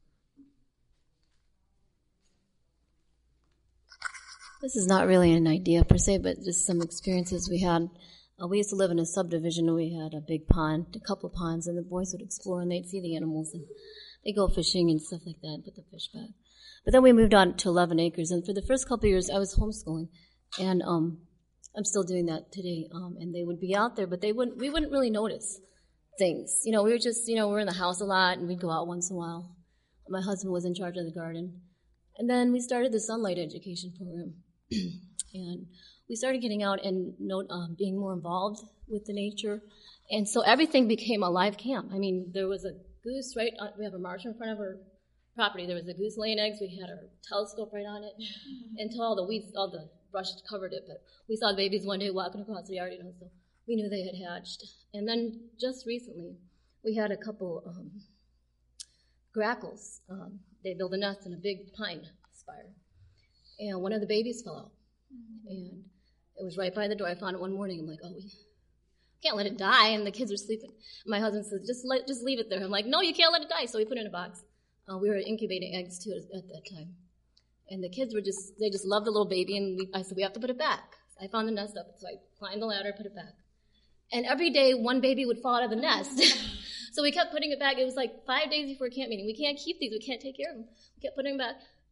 S6: This is not really an idea per se, but just some experiences we had. Uh, we used to live in a subdivision, and we had a big pond, a couple of ponds, and the boys would explore, and they'd see the animals, and they'd go fishing and stuff like that, and put the fish back. But then we moved on to eleven acres, and for the first couple of years, I was homeschooling, and um, I'm still doing that today. Um, and they would be out there, but they wouldn't. We wouldn't really notice things. You know, we were just, you know, we were in the house a lot, and we'd go out once in a while. My husband was in charge of the garden, and then we started the Sunlight Education Program, and we started getting out and note, um, being more involved with the nature, and so everything became a live camp. I mean, there was a goose right on, we have a marsh in front of our property. There was a goose laying eggs. We had our telescope right on it until all the weeds, all the brush covered it. But we saw the babies one day walking across the yard, you know, so we knew they had hatched. And then just recently, we had a couple um, grackles. Um, they built a nest in a big pine spire, and one of the babies fell out. And it was right by the door. I found it one morning. I'm like, oh, we can't let it die. And the kids are sleeping. My husband says, just let, just leave it there. I'm like, no, you can't let it die. So we put it in a box. Uh, we were incubating eggs, too, at that time. And the kids were just, they just loved the little baby. And we, I said, we have to put it back. I found the nest up. So I climbed the ladder, put it back. And every day, one baby would fall out of the nest. So we kept putting it back. It was like five days before camp meeting. We can't keep these. We can't take care of them. We kept putting them back.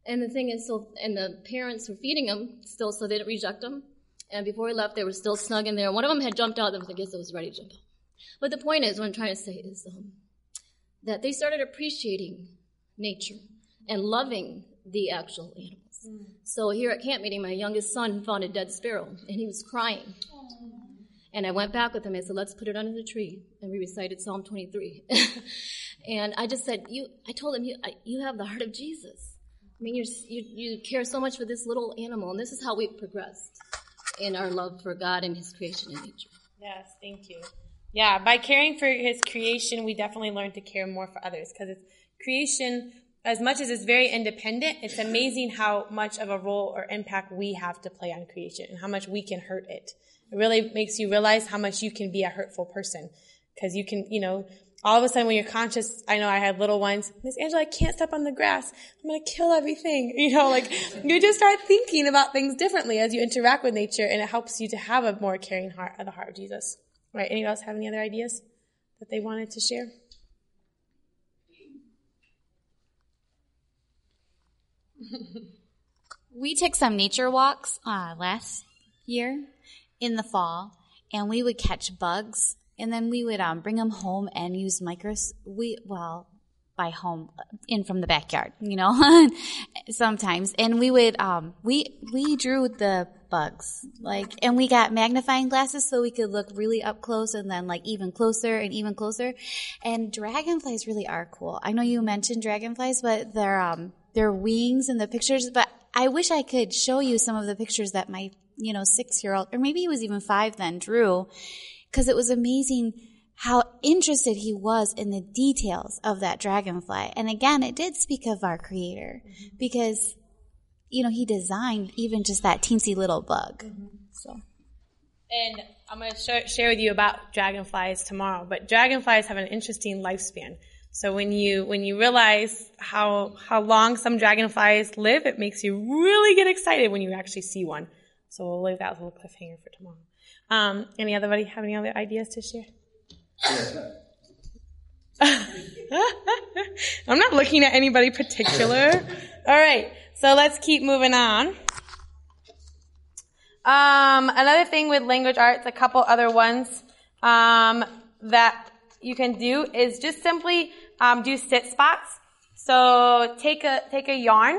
S6: And the thing is, so and the parents were feeding him still, so they didn't reject him. And before he left, they were still snug in there. One of them had jumped out. I guess it was ready to jump out. But the point is, what I'm trying to say is um, that they started appreciating nature and loving the actual animals. Mm. So here at camp meeting, my youngest son found a dead sparrow, and he was crying. Aww. And I went back with him. I said, let's put it under the tree. And we recited Psalm twenty-three. And I just said, you. I told him, you, I, you have the heart of Jesus. I mean, you're, you you care so much for this little animal, and this is how we've progressed in our love for God and His creation and nature.
S1: Yes, thank you. Yeah, by caring for His creation, we definitely learn to care more for others, because it's creation, as much as it's very independent, it's amazing how much of a role or impact we have to play on creation and how much we can hurt it. It really makes you realize how much you can be a hurtful person, because you can, you know, all of a sudden when you're conscious, I know I had little ones, Miss Angela, I can't step on the grass. I'm going to kill everything. You know, like you just start thinking about things differently as you interact with nature, and it helps you to have a more caring heart, of the heart of Jesus. Right? Anyone else have any other ideas that they wanted to share?
S7: We took some nature walks uh, last year in the fall, and we would catch bugs, and then we would um, bring them home and use micros. We well, by home, in from the backyard, you know, sometimes, and we would um, we we drew the bugs, like, and we got magnifying glasses so we could look really up close, and then like even closer and even closer. And dragonflies really are cool. I know you mentioned dragonflies, but their um their wings and the pictures. But I wish I could show you some of the pictures that my you know six year old, or maybe he was even five then, drew, because it was amazing how interested he was in the details of that dragonfly. And again, it did speak of our Creator, mm-hmm. because, you know, He designed even just that teensy little bug. Mm-hmm. So,
S1: and I'm going to sh- share with you about dragonflies tomorrow. But dragonflies have an interesting lifespan. So when you when you realize how how long some dragonflies live, it makes you really get excited when you actually see one. So we'll leave that as a little cliffhanger for tomorrow. Um, any other have any other ideas to share? I'm not looking at anybody particular. All right, so let's keep moving on. Um, another thing with language arts, a couple other ones um, that you can do is just simply um, do sit spots. So take a take a yarn,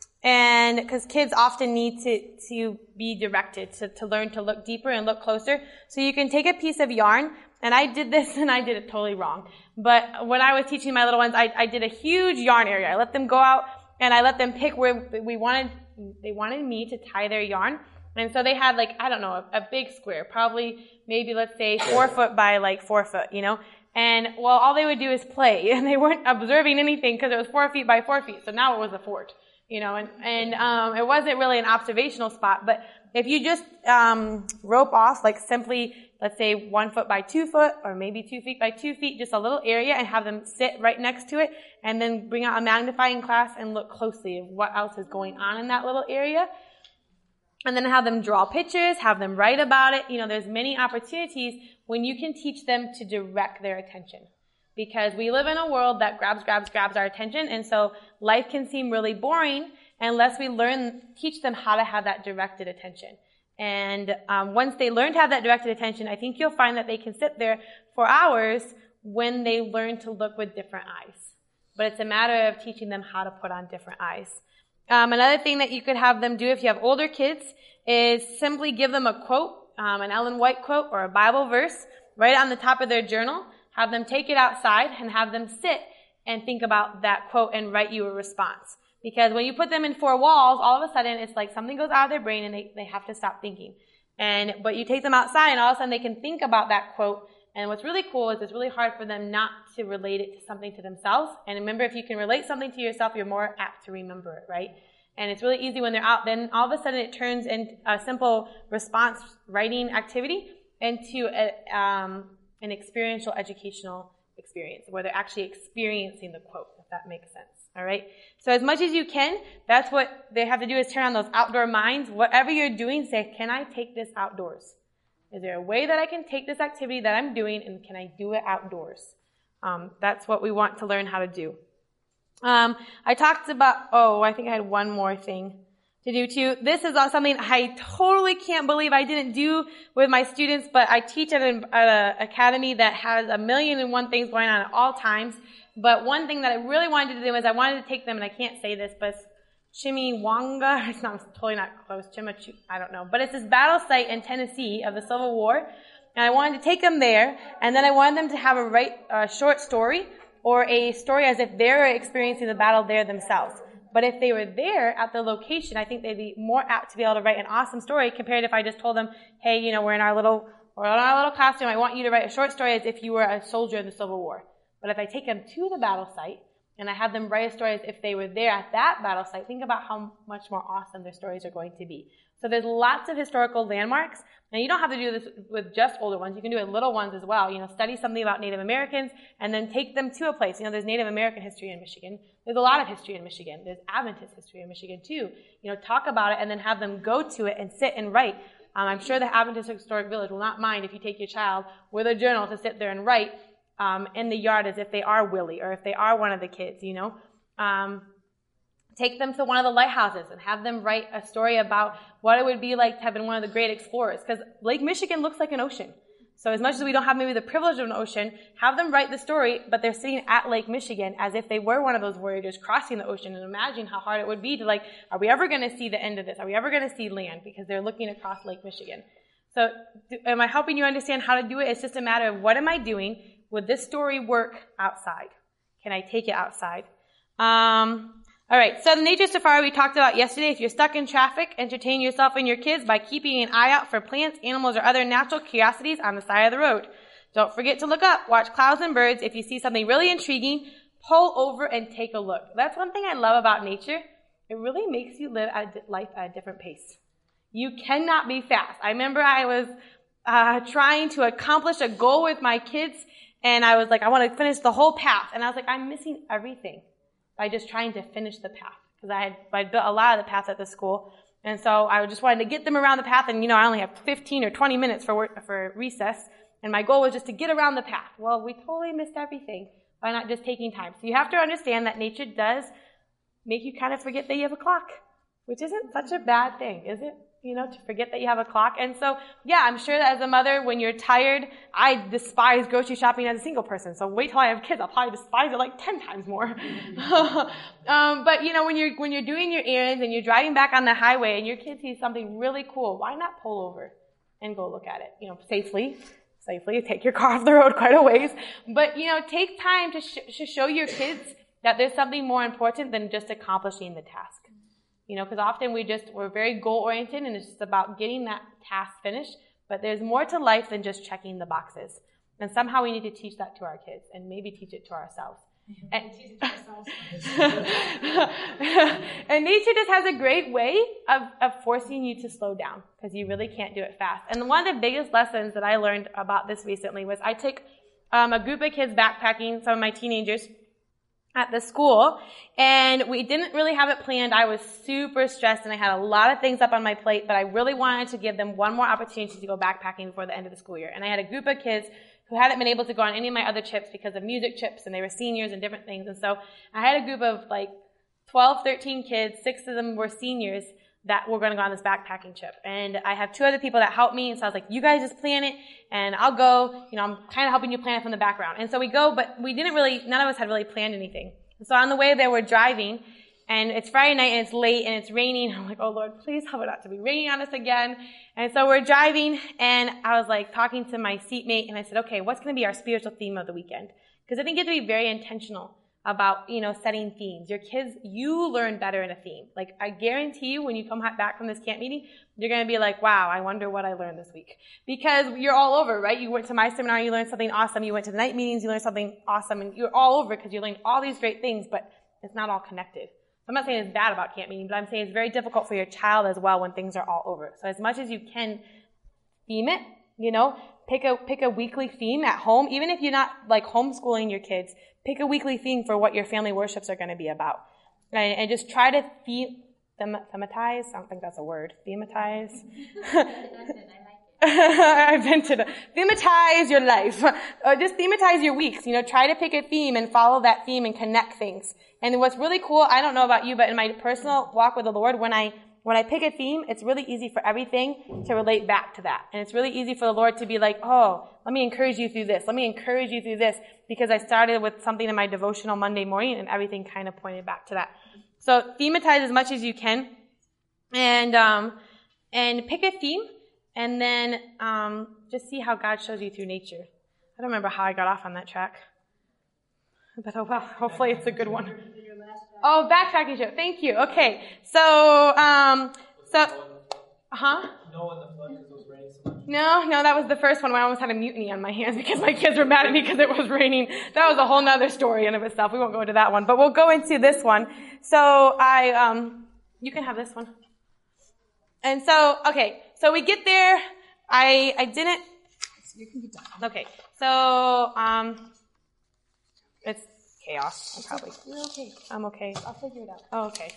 S1: and because kids often need to to be directed to, to learn to look deeper and look closer. So you can take a piece of yarn. And I did this, and I did it totally wrong. But when I was teaching my little ones, I, I did a huge yarn area. I let them go out, and I let them pick where we wanted. They wanted me to tie their yarn, and so they had like I don't know a, a big square, probably maybe let's say four foot by like four foot, you know. And well, all they would do is play, and they weren't observing anything because it was four feet by four feet. So now it was a fort, you know, and and um, it wasn't really an observational spot. But if you just um, rope off, like simply. Let's say one foot by two foot, or maybe two feet by two feet, just a little area, and have them sit right next to it, and then bring out a magnifying glass and look closely at what else is going on in that little area. And then have them draw pictures, have them write about it. You know, there's many opportunities when you can teach them to direct their attention. Because we live in a world that grabs, grabs, grabs our attention, and so life can seem really boring unless we learn, teach them how to have that directed attention. And um, once they learn to have that directed attention, I think you'll find that they can sit there for hours when they learn to look with different eyes. But it's a matter of teaching them how to put on different eyes. Um, another thing that you could have them do if you have older kids is simply give them a quote, um, an Ellen White quote or a Bible verse, right on the top of their journal. Have them take it outside and have them sit and think about that quote and write you a response. Because when you put them in four walls, all of a sudden it's like something goes out of their brain and they, they have to stop thinking. And, but you take them outside and all of a sudden they can think about that quote. And what's really cool is it's really hard for them not to relate it to something to themselves. And remember, if you can relate something to yourself, you're more apt to remember it, right? And it's really easy when they're out. Then all of a sudden it turns into a simple response writing activity into a, um, an experiential educational experience where they're actually experiencing the quote, if that makes sense. All right. So as much as you can, that's what they have to do is turn on those outdoor minds. Whatever you're doing, say, can I take this outdoors? Is there a way that I can take this activity that I'm doing and can I do it outdoors? Um, that's what we want to learn how to do. Um, I talked about, oh, I think I had one more thing to do too. This is something I totally can't believe I didn't do with my students, but I teach at an academy that has a million and one things going on at all times. But one thing that I really wanted to do is I wanted to take them, and I can't say this, but it's Chimiwanga. It's not it's totally not close. Chimichu, I don't know. But it's this battle site in Tennessee of the Civil War, and I wanted to take them there, and then I wanted them to have a write a short story or a story as if they're experiencing the battle there themselves. But if they were there at the location, I think they'd be more apt to be able to write an awesome story compared to if I just told them, hey, you know, we're in our little, we're in our little costume. I want you to write a short story as if you were a soldier in the Civil War. But if I take them to the battle site and I have them write a story as if they were there at that battle site, think about how much more awesome their stories are going to be. So there's lots of historical landmarks, and you don't have to do this with just older ones. You can do it with little ones as well. You know, study something about Native Americans and then take them to a place. You know, there's Native American history in Michigan. There's a lot of history in Michigan. There's Adventist history in Michigan too. You know, talk about it and then have them go to it and sit and write. Um, I'm sure the Adventist Historic Village will not mind if you take your child with a journal to sit there and write um, in the yard as if they are Willie or if they are one of the kids, you know. Um, Take them to one of the lighthouses and have them write a story about what it would be like to have been one of the great explorers. Because Lake Michigan looks like an ocean. So as much as we don't have maybe the privilege of an ocean, have them write the story, but they're sitting at Lake Michigan as if they were one of those voyagers crossing the ocean. And imagine how hard it would be to like, are we ever going to see the end of this? Are we ever going to see land? Because they're looking across Lake Michigan. So am I helping you understand how to do it? It's just a matter of what am I doing? Would this story work outside? Can I take it outside? Um... All right, so the nature safari we talked about yesterday. If you're stuck in traffic, entertain yourself and your kids by keeping an eye out for plants, animals, or other natural curiosities on the side of the road. Don't forget to look up, watch clouds and birds. If you see something really intriguing, pull over and take a look. That's one thing I love about nature. It really makes you live at a, life at a different pace. You cannot be fast. I remember I was uh, trying to accomplish a goal with my kids, and I was like, I want to finish the whole path. And I was like, I'm missing everything by just trying to finish the path. Because I had I built a lot of the paths at the school. And so I just wanted to get them around the path. And, you know, I only have fifteen or twenty minutes for work, for recess. And my goal was just to get around the path. Well, we totally missed everything by not just taking time. So you have to understand that nature does make you kind of forget that you have a clock. Which isn't such a bad thing, is it? You know, to forget that you have a clock. And so, yeah, I'm sure that as a mother, when you're tired, I despise grocery shopping as a single person. So wait till I have kids, I'll probably despise it like ten times more. um, but, you know, when you're, when you're doing your errands and you're driving back on the highway and your kid sees something really cool, why not pull over and go look at it? You know, safely. Safely. Take your car off the road quite a ways. But, you know, take time to, sh- to show your kids that there's something more important than just accomplishing the task. You know, because often we just, we're very goal-oriented and it's just about getting that task finished. But there's more to life than just checking the boxes. And somehow we need to teach that to our kids and maybe teach it to ourselves. And, and nature just has a great way of, of forcing you to slow down because you really can't do it fast. And one of the biggest lessons that I learned about this recently was I took um, a group of kids backpacking, some of my teenagers, at the school, and we didn't really have it planned. I was super stressed, and I had a lot of things up on my plate, but I really wanted to give them one more opportunity to go backpacking before the end of the school year. And I had a group of kids who hadn't been able to go on any of my other trips because of music trips, and they were seniors and different things. And so I had a group of like twelve, thirteen kids, six of them were seniors, that were going to go on this backpacking trip. And I have two other people that help me, and so I was like, you guys just plan it, and I'll go. You know, I'm kind of helping you plan it from the background. And so we go, but we didn't really, none of us had really planned anything. And so on the way there, we're driving, and it's Friday night, and it's late, and it's raining. I'm like, oh, Lord, please help it not to be raining on us again. And so we're driving, and I was like talking to my seatmate, and I said, okay, what's going to be our spiritual theme of the weekend? Because I think you have to be very intentional about, you know, setting themes. Your kids, you learn better in a theme. Like, I guarantee you when you come back from this camp meeting, you're going to be like, wow, I wonder what I learned this week. Because you're all over, right? You went to my seminar, you learned something awesome. You went to the night meetings, you learned something awesome. And you're all over because you learned all these great things, but it's not all connected. I'm not saying it's bad about camp meeting, but I'm saying it's very difficult for your child as well when things are all over. So as much as you can theme it, you know, pick a, pick a weekly theme at home, even if you're not like homeschooling your kids, pick a weekly theme for what your family worships are going to be about. And, and just try to theme, them, thematize, I don't think that's a word, thematize. I've been to the, thematize your life. Or just thematize your weeks. You know, try to pick a theme and follow that theme and connect things. And what's really cool, I don't know about you, but in my personal walk with the Lord, when I, when I pick a theme, it's really easy for everything to relate back to that. And it's really easy for the Lord to be like, oh, let me encourage you through this. Let me encourage you through this. Because I started with something in my devotional Monday morning and everything kind of pointed back to that. So thematize as much as you can. And, um, and pick a theme. And then um, just see how God shows you through nature. I don't remember how I got off on that track. But oh well, hopefully it's a good one. Oh, backtracking show. Thank you. Okay. So, um, so, huh?
S4: No in the flood because it was raining so much.
S1: No, no, that was the first one where I almost had a mutiny on my hands because my kids were mad at me because it was raining. That was a whole nother story in of itself. We won't go into that one, but we'll go into this one. So I, um, you can have this one. And so, okay. So we get there. I I didn't. You can be done. Okay. So um, it's chaos. I'm probably. You're okay. I'm okay. I'll figure it out. Oh, okay.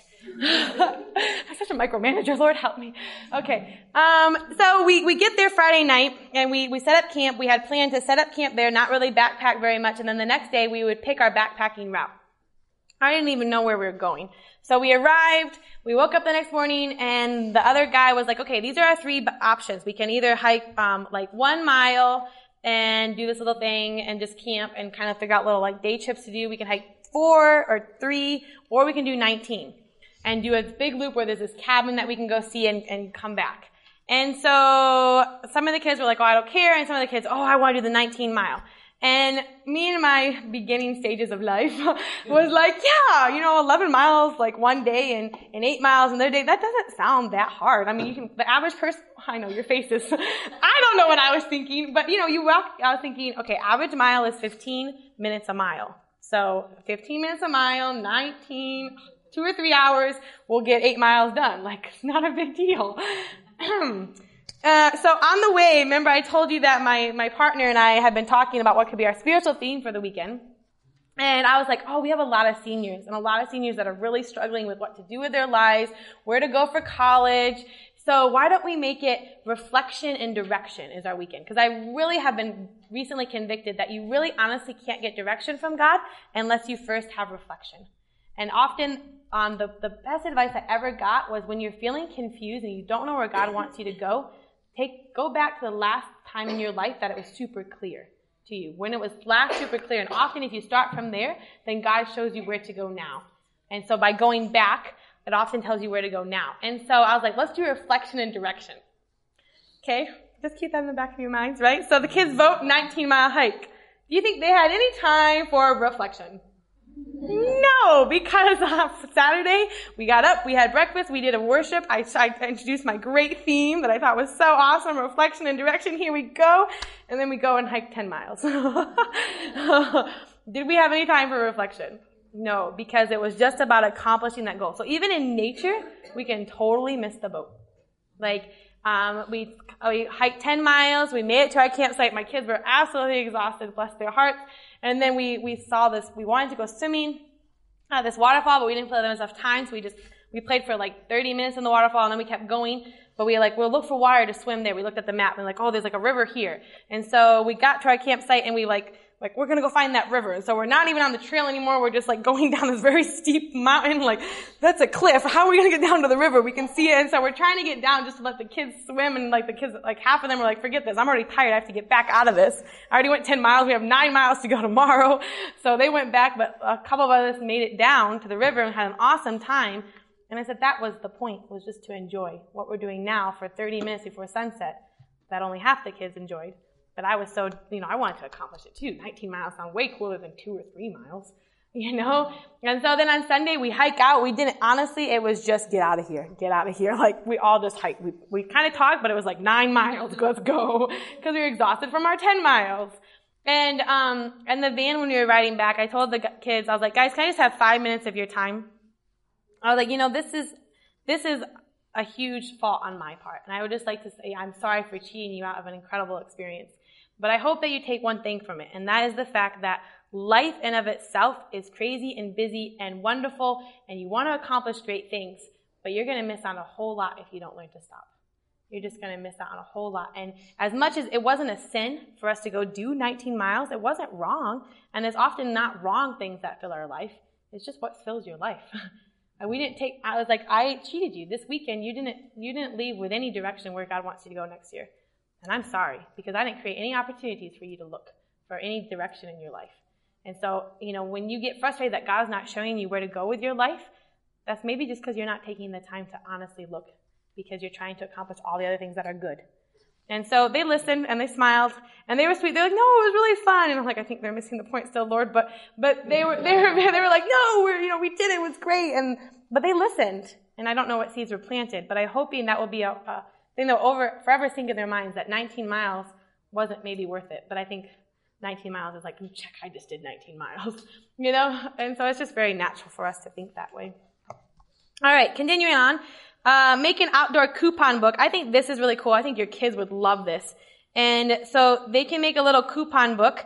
S1: I'm such a micromanager. Lord help me. Okay. Um. So we we get there Friday night and we we set up camp. We had planned to set up camp there, not really backpack very much, and then the next day we would pick our backpacking route. I didn't even know where we were going. So we arrived, we woke up the next morning, and the other guy was like, okay, these are our three b- options. We can either hike um like one mile and do this little thing and just camp and kind of figure out little like day trips to do. We can hike four or three, or we can do nineteen and do a big loop where there's this cabin that we can go see and, and come back. And so some of the kids were like, oh, I don't care, and some of the kids, oh, I want to do the nineteen mile. And me in my beginning stages of life was like, yeah, you know, eleven miles, like one day and, and eight miles another day, that doesn't sound that hard. I mean, you can, the average person, I know your faces. I don't know what I was thinking, but you know, you walk, I was thinking, okay, average mile is fifteen minutes a mile. So fifteen minutes a mile, nineteen, two or three hours, we'll get eight miles done. Like, it's not a big deal. Uh, so on the way, remember I told you that my, my partner and I had been talking about what could be our spiritual theme for the weekend. And I was like, oh, we have a lot of seniors and a lot of seniors that are really struggling with what to do with their lives, where to go for college. So why don't we make it reflection and direction is our weekend? Because I really have been recently convicted that you really honestly can't get direction from God unless you first have reflection. And often um, the, the best advice I ever got was when you're feeling confused and you don't know where God wants you to go, Take, go back to the last time in your life that it was super clear to you. When it was last super clear. And often if you start from there, then God shows you where to go now. And so by going back, it often tells you where to go now. And so I was like, let's do reflection and direction. Okay? Just keep that in the back of your minds, right? So the kids vote nineteen mile hike. Do you think they had any time for reflection? No, because uh, Saturday we got up, we had breakfast, we did a worship. I, I introduced my great theme that I thought was so awesome, reflection and direction. Here we go. And then we go and hike ten miles. Did we have any time for reflection? No, because it was just about accomplishing that goal. So even in nature, we can totally miss the boat. Like, um, we, we hiked ten miles, we made it to our campsite. My kids were absolutely exhausted, bless their hearts. And then we, we saw this, we wanted to go swimming at this waterfall, but we didn't play there enough time, so we just, we played for like thirty minutes in the waterfall, and then we kept going. But we like, we'll look for water to swim there. We looked at the map, and like, oh, there's like a river here. And so we got to our campsite, and we like, like, we're gonna go find that river. And so we're not even on the trail anymore, we're just like going down this very steep mountain, like, that's a cliff. How are we gonna get down to the river? We can see it. And so we're trying to get down just to let the kids swim, and like the kids, like half of them are like, forget this, I'm already tired, I have to get back out of this. I already went ten miles, we have nine miles to go tomorrow. So they went back, but a couple of us made it down to the river and had an awesome time. And I said that was the point, was just to enjoy what we're doing now for thirty minutes before sunset that only half the kids enjoyed. But I was so, you know, I wanted to accomplish it too. nineteen miles sound way cooler than two or three miles, you know? And so then on Sunday, we hike out. We didn't, honestly, it was just get out of here, get out of here. Like, we all just hiked. We, we kind of talked, but it was like nine miles, let's go. Because we were exhausted from our ten miles. And, um, and the van, when we were riding back, I told the kids, I was like, guys, can I just have five minutes of your time? I was like, you know, this is, this is a huge fault on my part. And I would just like to say, I'm sorry for cheating you out of an incredible experience. But I hope that you take one thing from it, and that is the fact that life in of itself is crazy and busy and wonderful, and you want to accomplish great things, but you're going to miss out a whole lot if you don't learn to stop. you're just going to miss out on a whole lot. And as much as it wasn't a sin for us to go do nineteen miles, it wasn't wrong. And there's often not wrong things that fill our life. It's just what fills your life. And we didn't take, I was like, I cheated you. This weekend, you didn't, you didn't leave with any direction where God wants you to go next year. And I'm sorry, because I didn't create any opportunities for you to look for any direction in your life. And so, you know, when you get frustrated that God's not showing you where to go with your life, that's maybe just because you're not taking the time to honestly look, because you're trying to accomplish all the other things that are good. And so they listened and they smiled and they were sweet. They're like, no, it was really fun. And I'm like, I think they're missing the point still, Lord. But, but they were, they were, they were like, no, we're, you know, we did it. It was great. And, but they listened. And I don't know what seeds were planted, but I'm hoping that will be a, a thing that will over, forever sink in their minds that nineteen miles wasn't maybe worth it. But I think nineteen miles is like, check, I just did nineteen miles, you know? And so it's just very natural for us to think that way. All right, continuing on. Uh, make an outdoor coupon book. I think this is really cool. I think your kids would love this. And so they can make a little coupon book,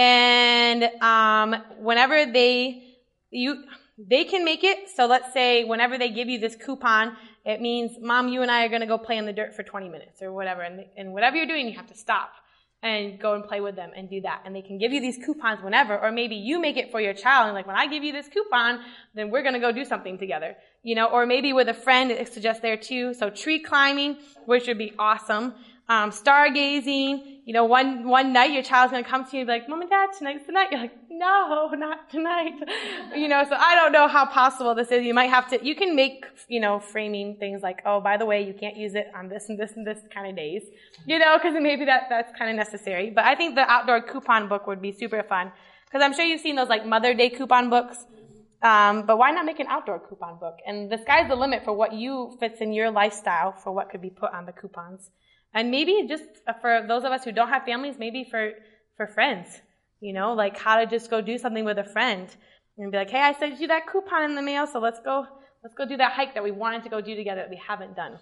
S1: and um, whenever they you they can make it. So let's say whenever they give you this coupon, it means, Mom, you and I are going to go play in the dirt for twenty minutes or whatever. And, and whatever you're doing, you have to stop and go and play with them and do that. And they can give you these coupons whenever, or maybe you make it for your child. And like, when I give you this coupon, then we're going to go do something together. You know, or maybe with a friend, it suggests there too. So tree climbing, which would be awesome. Um, stargazing, you know, one, one night your child's going to come to you and be like, Mom and Dad, tonight's the night. You're like, no, not tonight. You know, so I don't know how possible this is. You might have to, you can make, you know, framing things like, oh, by the way, you can't use it on this and this and this kind of days, you know, because maybe that, that's kind of necessary. But I think the outdoor coupon book would be super fun, because I'm sure you've seen those like Mother Day coupon books. Um, but why not make an outdoor coupon book? And the sky's the limit for what you fits in your lifestyle for what could be put on the coupons. And maybe just for those of us who don't have families, maybe for, for friends, you know, like how to just go do something with a friend and be like, hey, I sent you that coupon in the mail, so let's go, let's go do that hike that we wanted to go do together that we haven't done.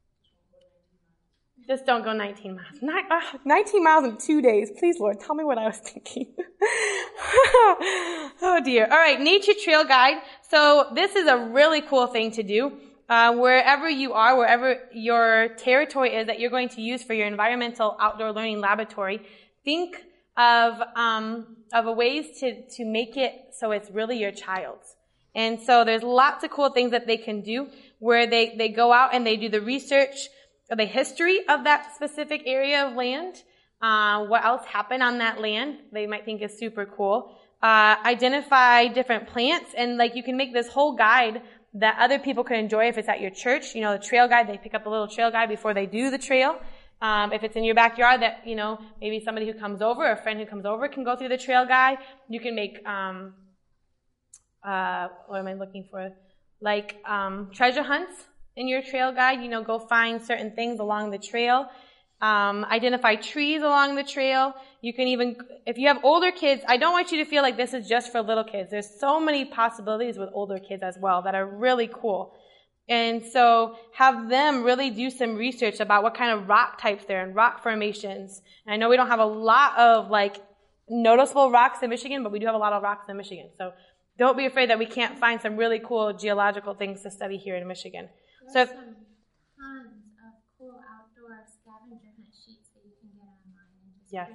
S1: Just don't go nineteen miles. Nine, uh, nineteen miles in two days. Please, Lord, tell me what I was thinking. Oh, dear. All right, Nature Trail Guide. So this is a really cool thing to do. Uh, wherever you are, wherever your territory is that you're going to use for your environmental outdoor learning laboratory, think of um, of a ways to, to make it so it's really your child's. And so there's lots of cool things that they can do where they, they go out and they do the research, the history of that specific area of land, uh, what else happened on that land they might think is super cool, uh, identify different plants, and like you can make this whole guide that other people can enjoy if it's at your church. You know, the trail guide, they pick up a little trail guide before they do the trail. Um, if it's in your backyard that, you know, maybe somebody who comes over, a friend who comes over can go through the trail guide. You can make, um, uh, what am I looking for? Like, um, treasure hunts in your trail guide. You know, go find certain things along the trail. Um, identify trees along the trail. You can even, if you have older kids, I don't want you to feel like this is just for little kids. There's so many possibilities with older kids as well that are really cool. And so have them really do some research about what kind of rock types there are and rock formations. And I know we don't have a lot of like noticeable rocks in Michigan, but we do have a lot of rocks in Michigan. So don't be afraid that we can't find some really cool geological things to study here in Michigan. So if, Yes.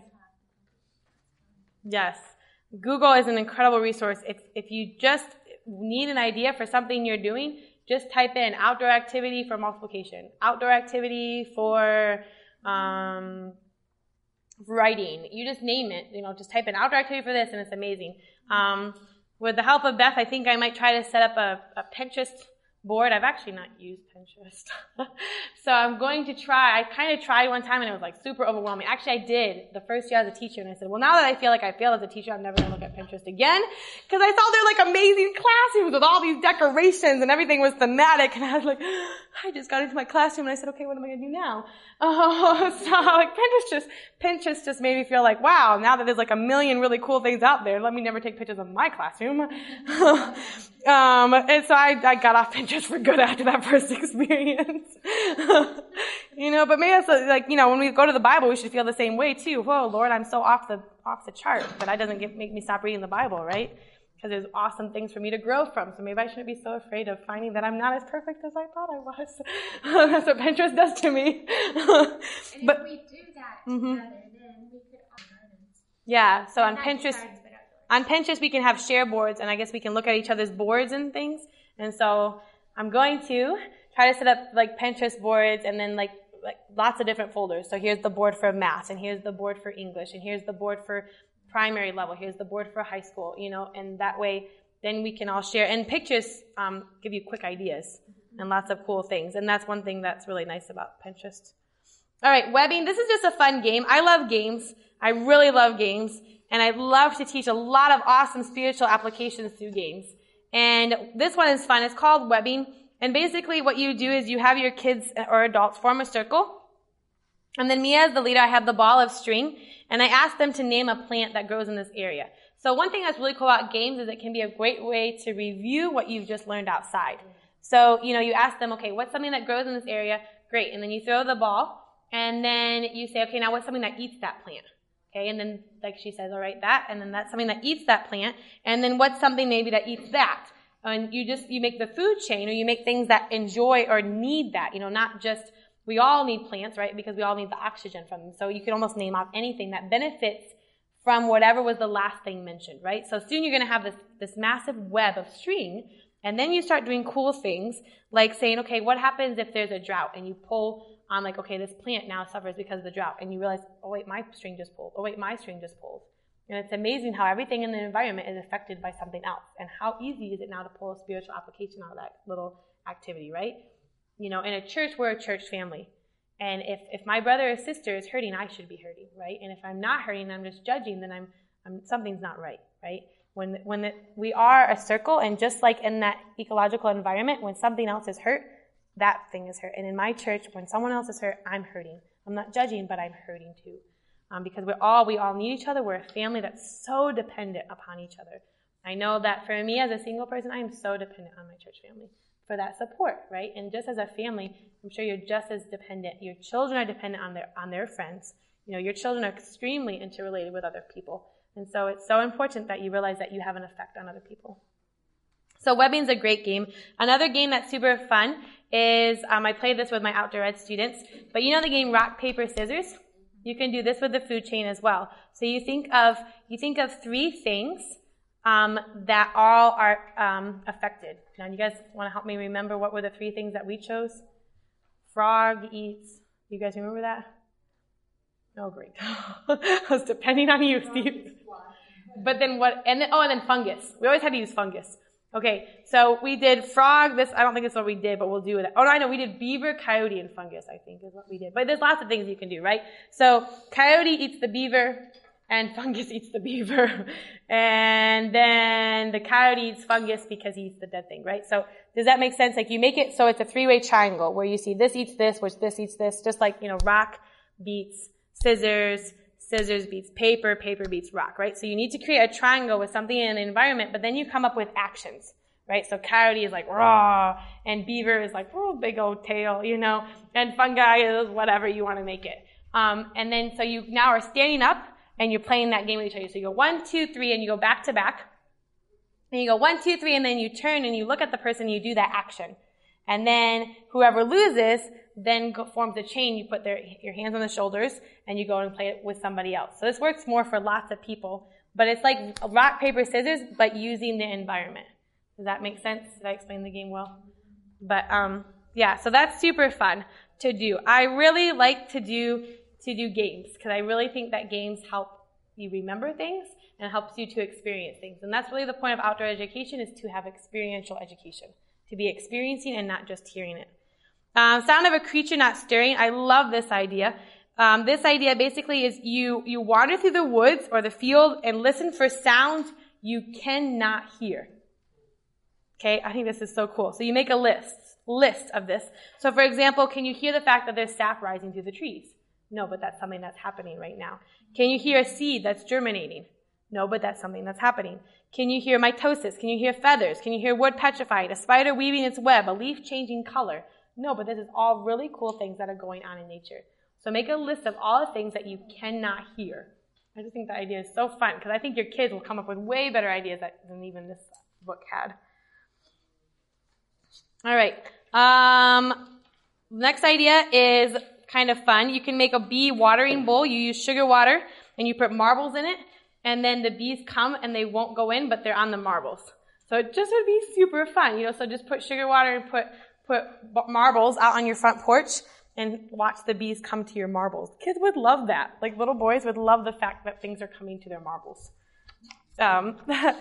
S1: Yes. Google is an incredible resource. If if you just need an idea for something you're doing, just type in outdoor activity for multiplication, outdoor activity for um, writing. You just name it. You know, just type in outdoor activity for this, and it's amazing. Um, with the help of Beth, I think I might try to set up a, a Pinterest board. I've actually not used Pinterest. So I'm going to try. I kind of tried one time and it was like super overwhelming. Actually, I did the first year as a teacher, and I said, well, now that I feel like I failed as a teacher, I'm never going to look at Pinterest again, because I saw their like amazing classrooms with all these decorations and everything was thematic, and I was like, I just got into my classroom and I said, okay, what am I going to do now? Oh, so like Pinterest just, Pinterest just made me feel like, wow, now that there's like a million really cool things out there, let me never take pictures of my classroom. um, and so I, I got off Pinterest for good after that first experience. You know, but maybe that's like, you know, when we go to the Bible, we should feel the same way too. Whoa, Lord, I'm so off the, off the chart, but that doesn't get, make me stop reading the Bible, right? because there's awesome things for me to grow from. So maybe I shouldn't be so afraid of finding that I'm not as perfect as I thought I was. That's what Pinterest does to me.
S2: And
S1: but,
S2: if we do that
S1: mm-hmm.
S2: together, then we could all gardens.
S1: Yeah, so on
S2: Not
S1: Pinterest,
S2: just gardens, but outdoors.
S1: on Pinterest we can have share boards, and I guess we can look at each other's boards and things. And so I'm going to try to set up like Pinterest boards and then like like lots of different folders. So here's the board for math, and here's the board for English, and here's the board for primary level, here's the board for high school, you know, and that way then we can all share. And pictures um, give you quick ideas and lots of cool things. And that's one thing that's really nice about Pinterest. All right, webbing. This is just a fun game. I love games. I really love games. And I love to teach a lot of awesome spiritual applications through games. And this one is fun. It's called webbing. And basically what you do is you have your kids or adults form a circle. And then me as the leader, I have the ball of string. And I ask them to name a plant that grows in this area. So one thing that's really cool about games is it can be a great way to review what you've just learned outside. So, you know, you ask them, okay, what's something that grows in this area? Great. And then you throw the ball. And then you say, okay, now what's something that eats that plant? Okay, and then, like she says, all right, that. And then that's something that eats that plant. And then what's something maybe that eats that? And you just, you make the food chain, or you make things that enjoy or need that, you know, not just, we all need plants, right? Because we all need the oxygen from them. So you can almost name out anything that benefits from whatever was the last thing mentioned, right? So soon you're going to have this, this massive web of string, and then you start doing cool things, like saying, okay, what happens if there's a drought? And you pull on, like, okay, this plant now suffers because of the drought. And you realize, oh wait, my string just pulled. Oh wait, my string just pulled. And it's amazing how everything in the environment is affected by something else. And how easy is it now to pull a spiritual application out of that little activity, right? You know, in a church, we're a church family. And if, if my brother or sister is hurting, I should be hurting, right? And if I'm not hurting, I'm just judging, then I'm, I'm something's not right, right? When when the, we are a circle, and just like in that ecological environment, when something else is hurt, that thing is hurt. And in my church, when someone else is hurt, I'm hurting. I'm not judging, but I'm hurting too. Um, because we're all, we all need each other. We're a family that's so dependent upon each other. I know that for me as a single person, I am so dependent on my church family for that support, right? And just as a family, I'm sure you're just as dependent. Your children are dependent on their on their friends. You know, your children are extremely interrelated with other people. And so it's so important that you realize that you have an effect on other people. So webbing's a great game. Another game that's super fun is, um, I played this with my outdoor ed students, but you know the game rock, paper, scissors? You can do this with the food chain as well. So you think of, you think of three things um, that all are um, affected. Now, you guys want to help me remember what were the three things that we chose? Frog eats. You guys remember that? Oh, great. I was depending on you, Steve. But then what? And then, oh, and then fungus. We always had to use fungus. Okay, so we did frog. This, I don't think it's what we did, but we'll do it. Oh, no, I know. We did beaver, coyote, and fungus, I think is what we did. But there's lots of things you can do, right? So coyote eats the beaver, and fungus eats the beaver. And then the coyote eats fungus because he eats the dead thing, right? So does that make sense? Like you make it so it's a three-way triangle where you see this eats this, which this eats this, just like, you know, rock beats scissors, scissors beats paper, paper beats rock, right? So you need to create a triangle with something in the environment, but then you come up with actions, right? So coyote is like raw, and beaver is like, oh, big old tail, you know, and fungi is whatever you want to make it. Um, and then so you now are standing up and you're playing that game with each other. So you go one, two, three, and you go back to back. And you go one, two, three, and then you turn and you look at the person and you do that action. And then whoever loses then go, forms a chain. You put their, your hands on the shoulders and you go and play it with somebody else. So this works more for lots of people, but it's like rock, paper, scissors, but using the environment. Does that make sense? Did I explain the game well? But, um, yeah, so that's super fun to do. I really like to do, to do games because I really think that games help you remember things and helps you to experience things. And that's really the point of outdoor education, is to have experiential education, to be experiencing and not just hearing it. Um, sound of a creature not stirring. I love this idea. Um, this idea basically is you, you wander through the woods or the field and listen for sounds you cannot hear. Okay, I think this is so cool. So you make a list, list of this. So for example, can you hear the fact that there's sap rising through the trees? No, but that's something that's happening right now. Can you hear a seed that's germinating? No, but that's something that's happening. Can you hear mitosis? Can you hear feathers? Can you hear wood petrifying? A spider weaving its web? A leaf changing color? No, but this is all really cool things that are going on in nature. So make a list of all the things that you cannot hear I just think the idea is so fun because I think your kids will come up with way better ideas than even this book had. All right. Um, next idea is kind of fun. You can make a bee watering bowl. You use sugar water and you put marbles in it, and then the bees come and they won't go in, but they're on the marbles. So it just would be super fun, you know. So just put sugar water and put put marbles out on your front porch and watch the bees come to your marbles. Kids would love that. Like little boys would love the fact that things are coming to their marbles. Um,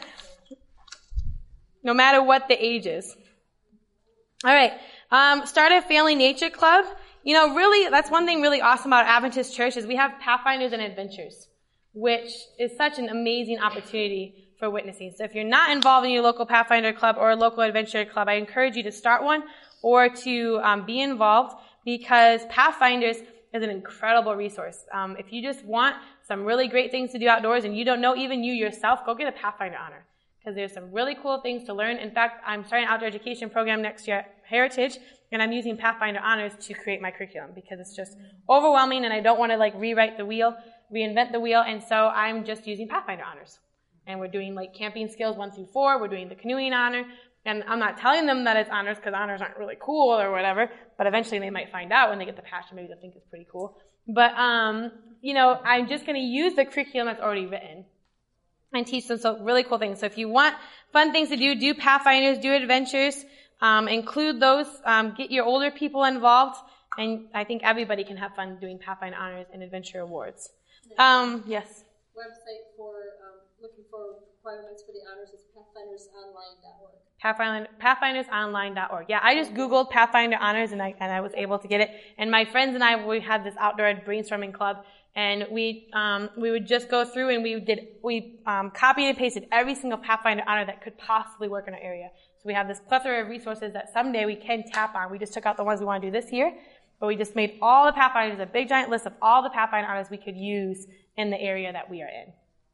S1: no matter what the age is. All right. Um, start a family nature club. You know, really, that's one thing really awesome about Adventist Church is we have Pathfinders and Adventures, which is such an amazing opportunity for witnessing. So if you're not involved in your local Pathfinder club or a local adventure club, I encourage you to start one or to um, be involved because Pathfinders is an incredible resource. Um, if you just want some really great things to do outdoors and you don't know even you yourself, go get a Pathfinder honor because there's some really cool things to learn. In fact, I'm starting an outdoor education program next year at Heritage, and I'm using Pathfinder honors to create my curriculum because it's just overwhelming and I don't want to like rewrite the wheel, reinvent the wheel, and so I'm just using Pathfinder honors. And we're doing like camping skills one through four, we're doing the canoeing honor, and I'm not telling them that it's honors because honors aren't really cool or whatever, but eventually they might find out when they get the passion, maybe they'll think it's pretty cool. But, um, you know, I'm just going to use the curriculum that's already written and teach them some really cool things. So if you want fun things to do, do Pathfinders, do adventures, um, include those, um, get your older people involved, and I think everybody can have fun doing Pathfinder honors and adventure awards. Um, yes?
S3: Website for um, looking for requirements for the honors is pathfinders online dot org.
S1: Pathfinder, pathfinders online dot org. Yeah, I just Googled Pathfinder honors and I, and I was able to get it. And my friends and I, we had this outdoor brainstorming club, and we um, we would just go through and we did we um, copied and pasted every single Pathfinder honor that could possibly work in our area. So we have this plethora of resources that someday we can tap on. We just took out the ones we want to do this year, but we just made all the Pathfinders, a big giant list of all the Pathfinder honors we could use in the area that we are in.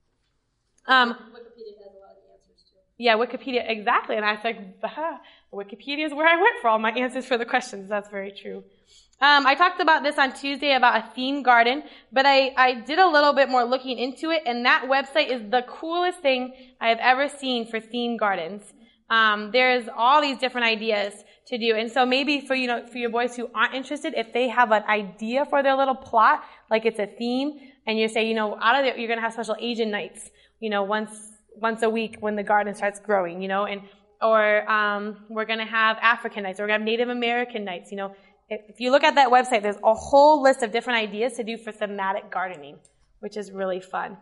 S1: Um,
S3: Wikipedia has a lot of answers too.
S1: Yeah, Wikipedia, exactly. And I was like, ah, Wikipedia is where I went for all my answers for the questions. That's very true. Um, I talked about this on Tuesday about a theme garden, but I, I did a little bit more looking into it, and that website is the coolest thing I have ever seen for theme gardens. Um, there's all these different ideas to do, and so maybe for you know for your boys who aren't interested, if they have an idea for their little plot, like it's a theme, and you say, you know, out of it, you're going to have special Asian nights, you know, once once a week when the garden starts growing, you know, and or um, we're going to have African nights, or we're going to have Native American nights, you know. If you look at that website, there's a whole list of different ideas to do for thematic gardening, which is really fun.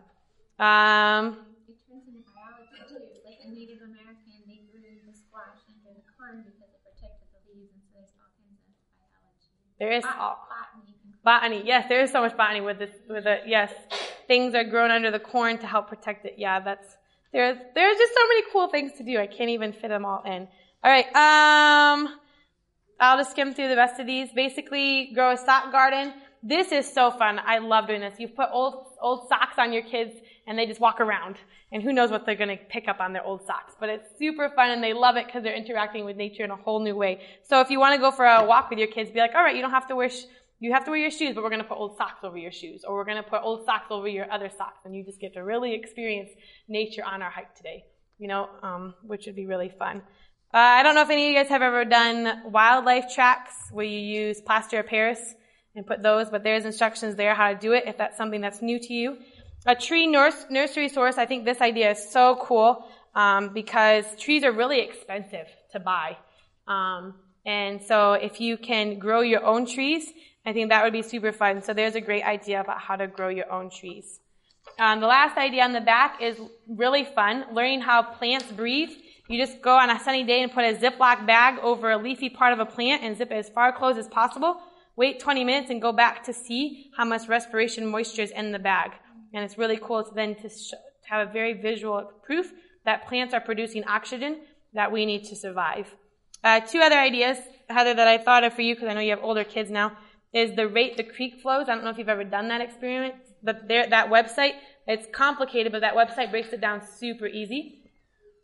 S1: Um,
S2: It turns into biology too. Like a Native American, they grew the squash under the corn because it protected the leaves, and so there's all kinds of biology.
S1: there is
S2: Bot-
S1: all,
S2: botany.
S1: botany. Yes, there is so much botany with this. With the yes, things are grown under the corn to help protect it. Yeah, that's there's there's just so many cool things to do. I can't even fit them all in. All right. Um. I'll just skim through the rest of these. Basically, grow a sock garden. This is so fun. I love doing this. You put old old socks on your kids, and they just walk around. And who knows what they're going to pick up on their old socks. But it's super fun, and they love it because they're interacting with nature in a whole new way. So if you want to go for a walk with your kids, be like, all right, you don't have to wear sh- you have to wear your shoes, but we're going to put old socks over your shoes. Or we're going to put old socks over your other socks. And you just get to really experience nature on our hike today, you know, um, which would be really fun. Uh, I don't know if any of you guys have ever done wildlife tracks where you use plaster of Paris and put those, but there's instructions there how to do it if that's something that's new to you. A tree nurse, nursery source, I think this idea is so cool um, because trees are really expensive to buy. Um, and so if you can grow your own trees, I think that would be super fun. So there's a great idea about how to grow your own trees. Um, the last idea on the back is really fun, learning how plants breathe. You just go on a sunny day and put a Ziploc bag over a leafy part of a plant and zip it as far closed as possible. Wait twenty minutes and go back to see how much respiration moisture is in the bag. And it's really cool to then to, sh- to have a very visual proof that plants are producing oxygen that we need to survive. Uh, two other ideas, Heather, that I thought of for you because I know you have older kids now, is the rate the creek flows. I don't know if you've ever done that experiment, but there, that website, it's complicated, but that website breaks it down super easy.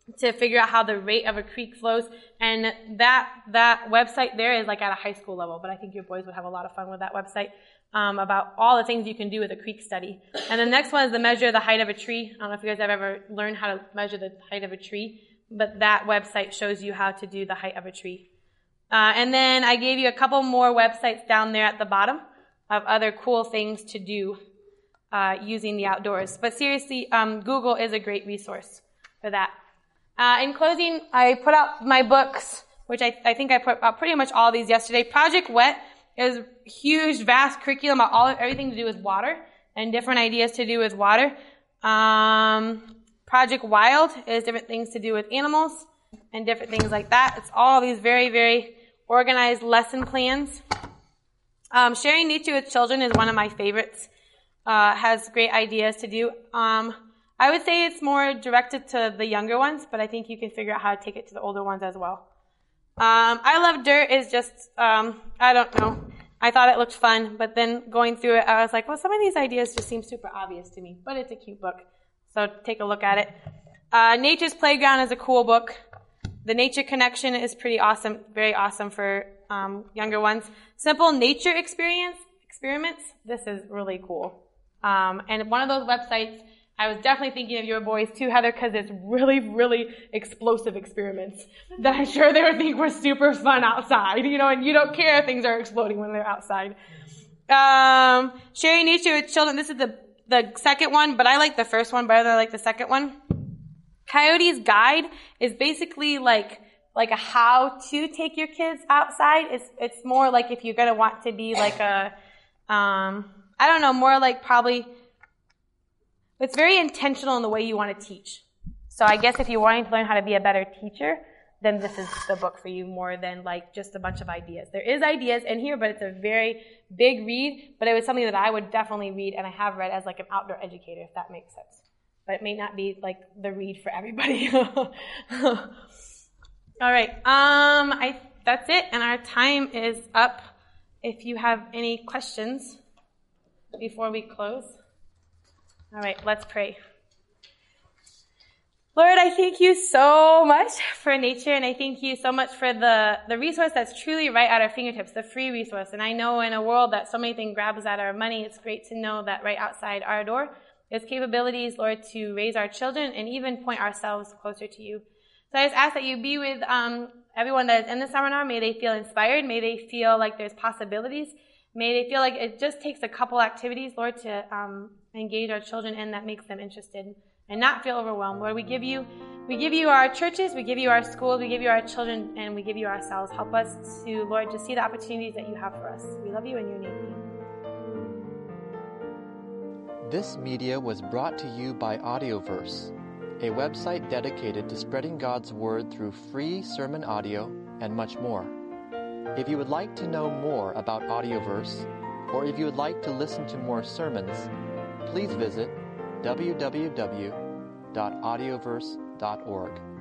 S1: to figure out how the rate of a creek flows. And that that website there is like at a high school level, but I think your boys would have a lot of fun with that website um, about all the things you can do with a creek study. And the next one is the measure of the height of a tree. I don't know if you guys have ever learned how to measure the height of a tree, but that website shows you how to do the height of a tree. Uh, and then I gave you a couple more websites down there at the bottom of other cool things to do uh, using the outdoors. But seriously, um, Google is a great resource for that. Uh, in closing, I put out my books, which I, I think I put out pretty much all of these yesterday. Project Wet is a huge, vast curriculum about all everything to do with water and different ideas to do with water. Um, Project Wild is different things to do with animals and different things like that. It's all these very, very organized lesson plans. Um, sharing nature with children is one of my favorites. Uh, has great ideas to do. Um, I would say it's more directed to the younger ones, but I think you can figure out how to take it to the older ones as well. Um, I Love Dirt is just, um, I don't know. I thought it looked fun, but then going through it, I was like, well, some of these ideas just seem super obvious to me, but it's a cute book. So take a look at it. Uh, Nature's Playground is a cool book. The Nature Connection is pretty awesome, very awesome for um, younger ones. Simple Nature Experience Experiments, this is really cool. Um, and one of those websites, I was definitely thinking of your boys too, Heather, because it's really, really explosive experiments that I'm sure they would think were super fun outside, you know, and you don't care if things are exploding when they're outside. Um, sharing nature with children, this is the, the second one, but I like the first one better than I like the second one. Coyote's Guide is basically like, like a how to take your kids outside. It's, it's more like if you're going to want to be like a, um, I don't know, more like probably, it's very intentional in the way you want to teach. So I guess if you're wanting to learn how to be a better teacher, then this is the book for you more than like just a bunch of ideas. There is ideas in here, but it's a very big read, but it was something that I would definitely read and I have read as like an outdoor educator, if that makes sense. But it may not be like the read for everybody. All right. Um, I, that's it. And our time is up. If you have any questions before we close. All right, let's pray. Lord, I thank you so much for nature, and I thank you so much for the, the resource that's truly right at our fingertips, the free resource. And I know in a world that so many things grabs at our money, it's great to know that right outside our door is capabilities, Lord, to raise our children and even point ourselves closer to you. So I just ask that you be with um, everyone that is in the seminar. May they feel inspired. May they feel like there's possibilities. May they feel like it just takes a couple activities, Lord, to um, engage our children in that makes them interested and not feel overwhelmed. Lord, we give you, we give you our churches, we give you our schools, we give you our children, and we give you ourselves. Help us to, Lord, just see the opportunities that you have for us. We love you in your name.
S8: This media was brought to you by Audioverse, a website dedicated to spreading God's Word through free sermon audio and much more. If you would like to know more about Audioverse, or if you would like to listen to more sermons, please visit w w w dot audioverse dot org.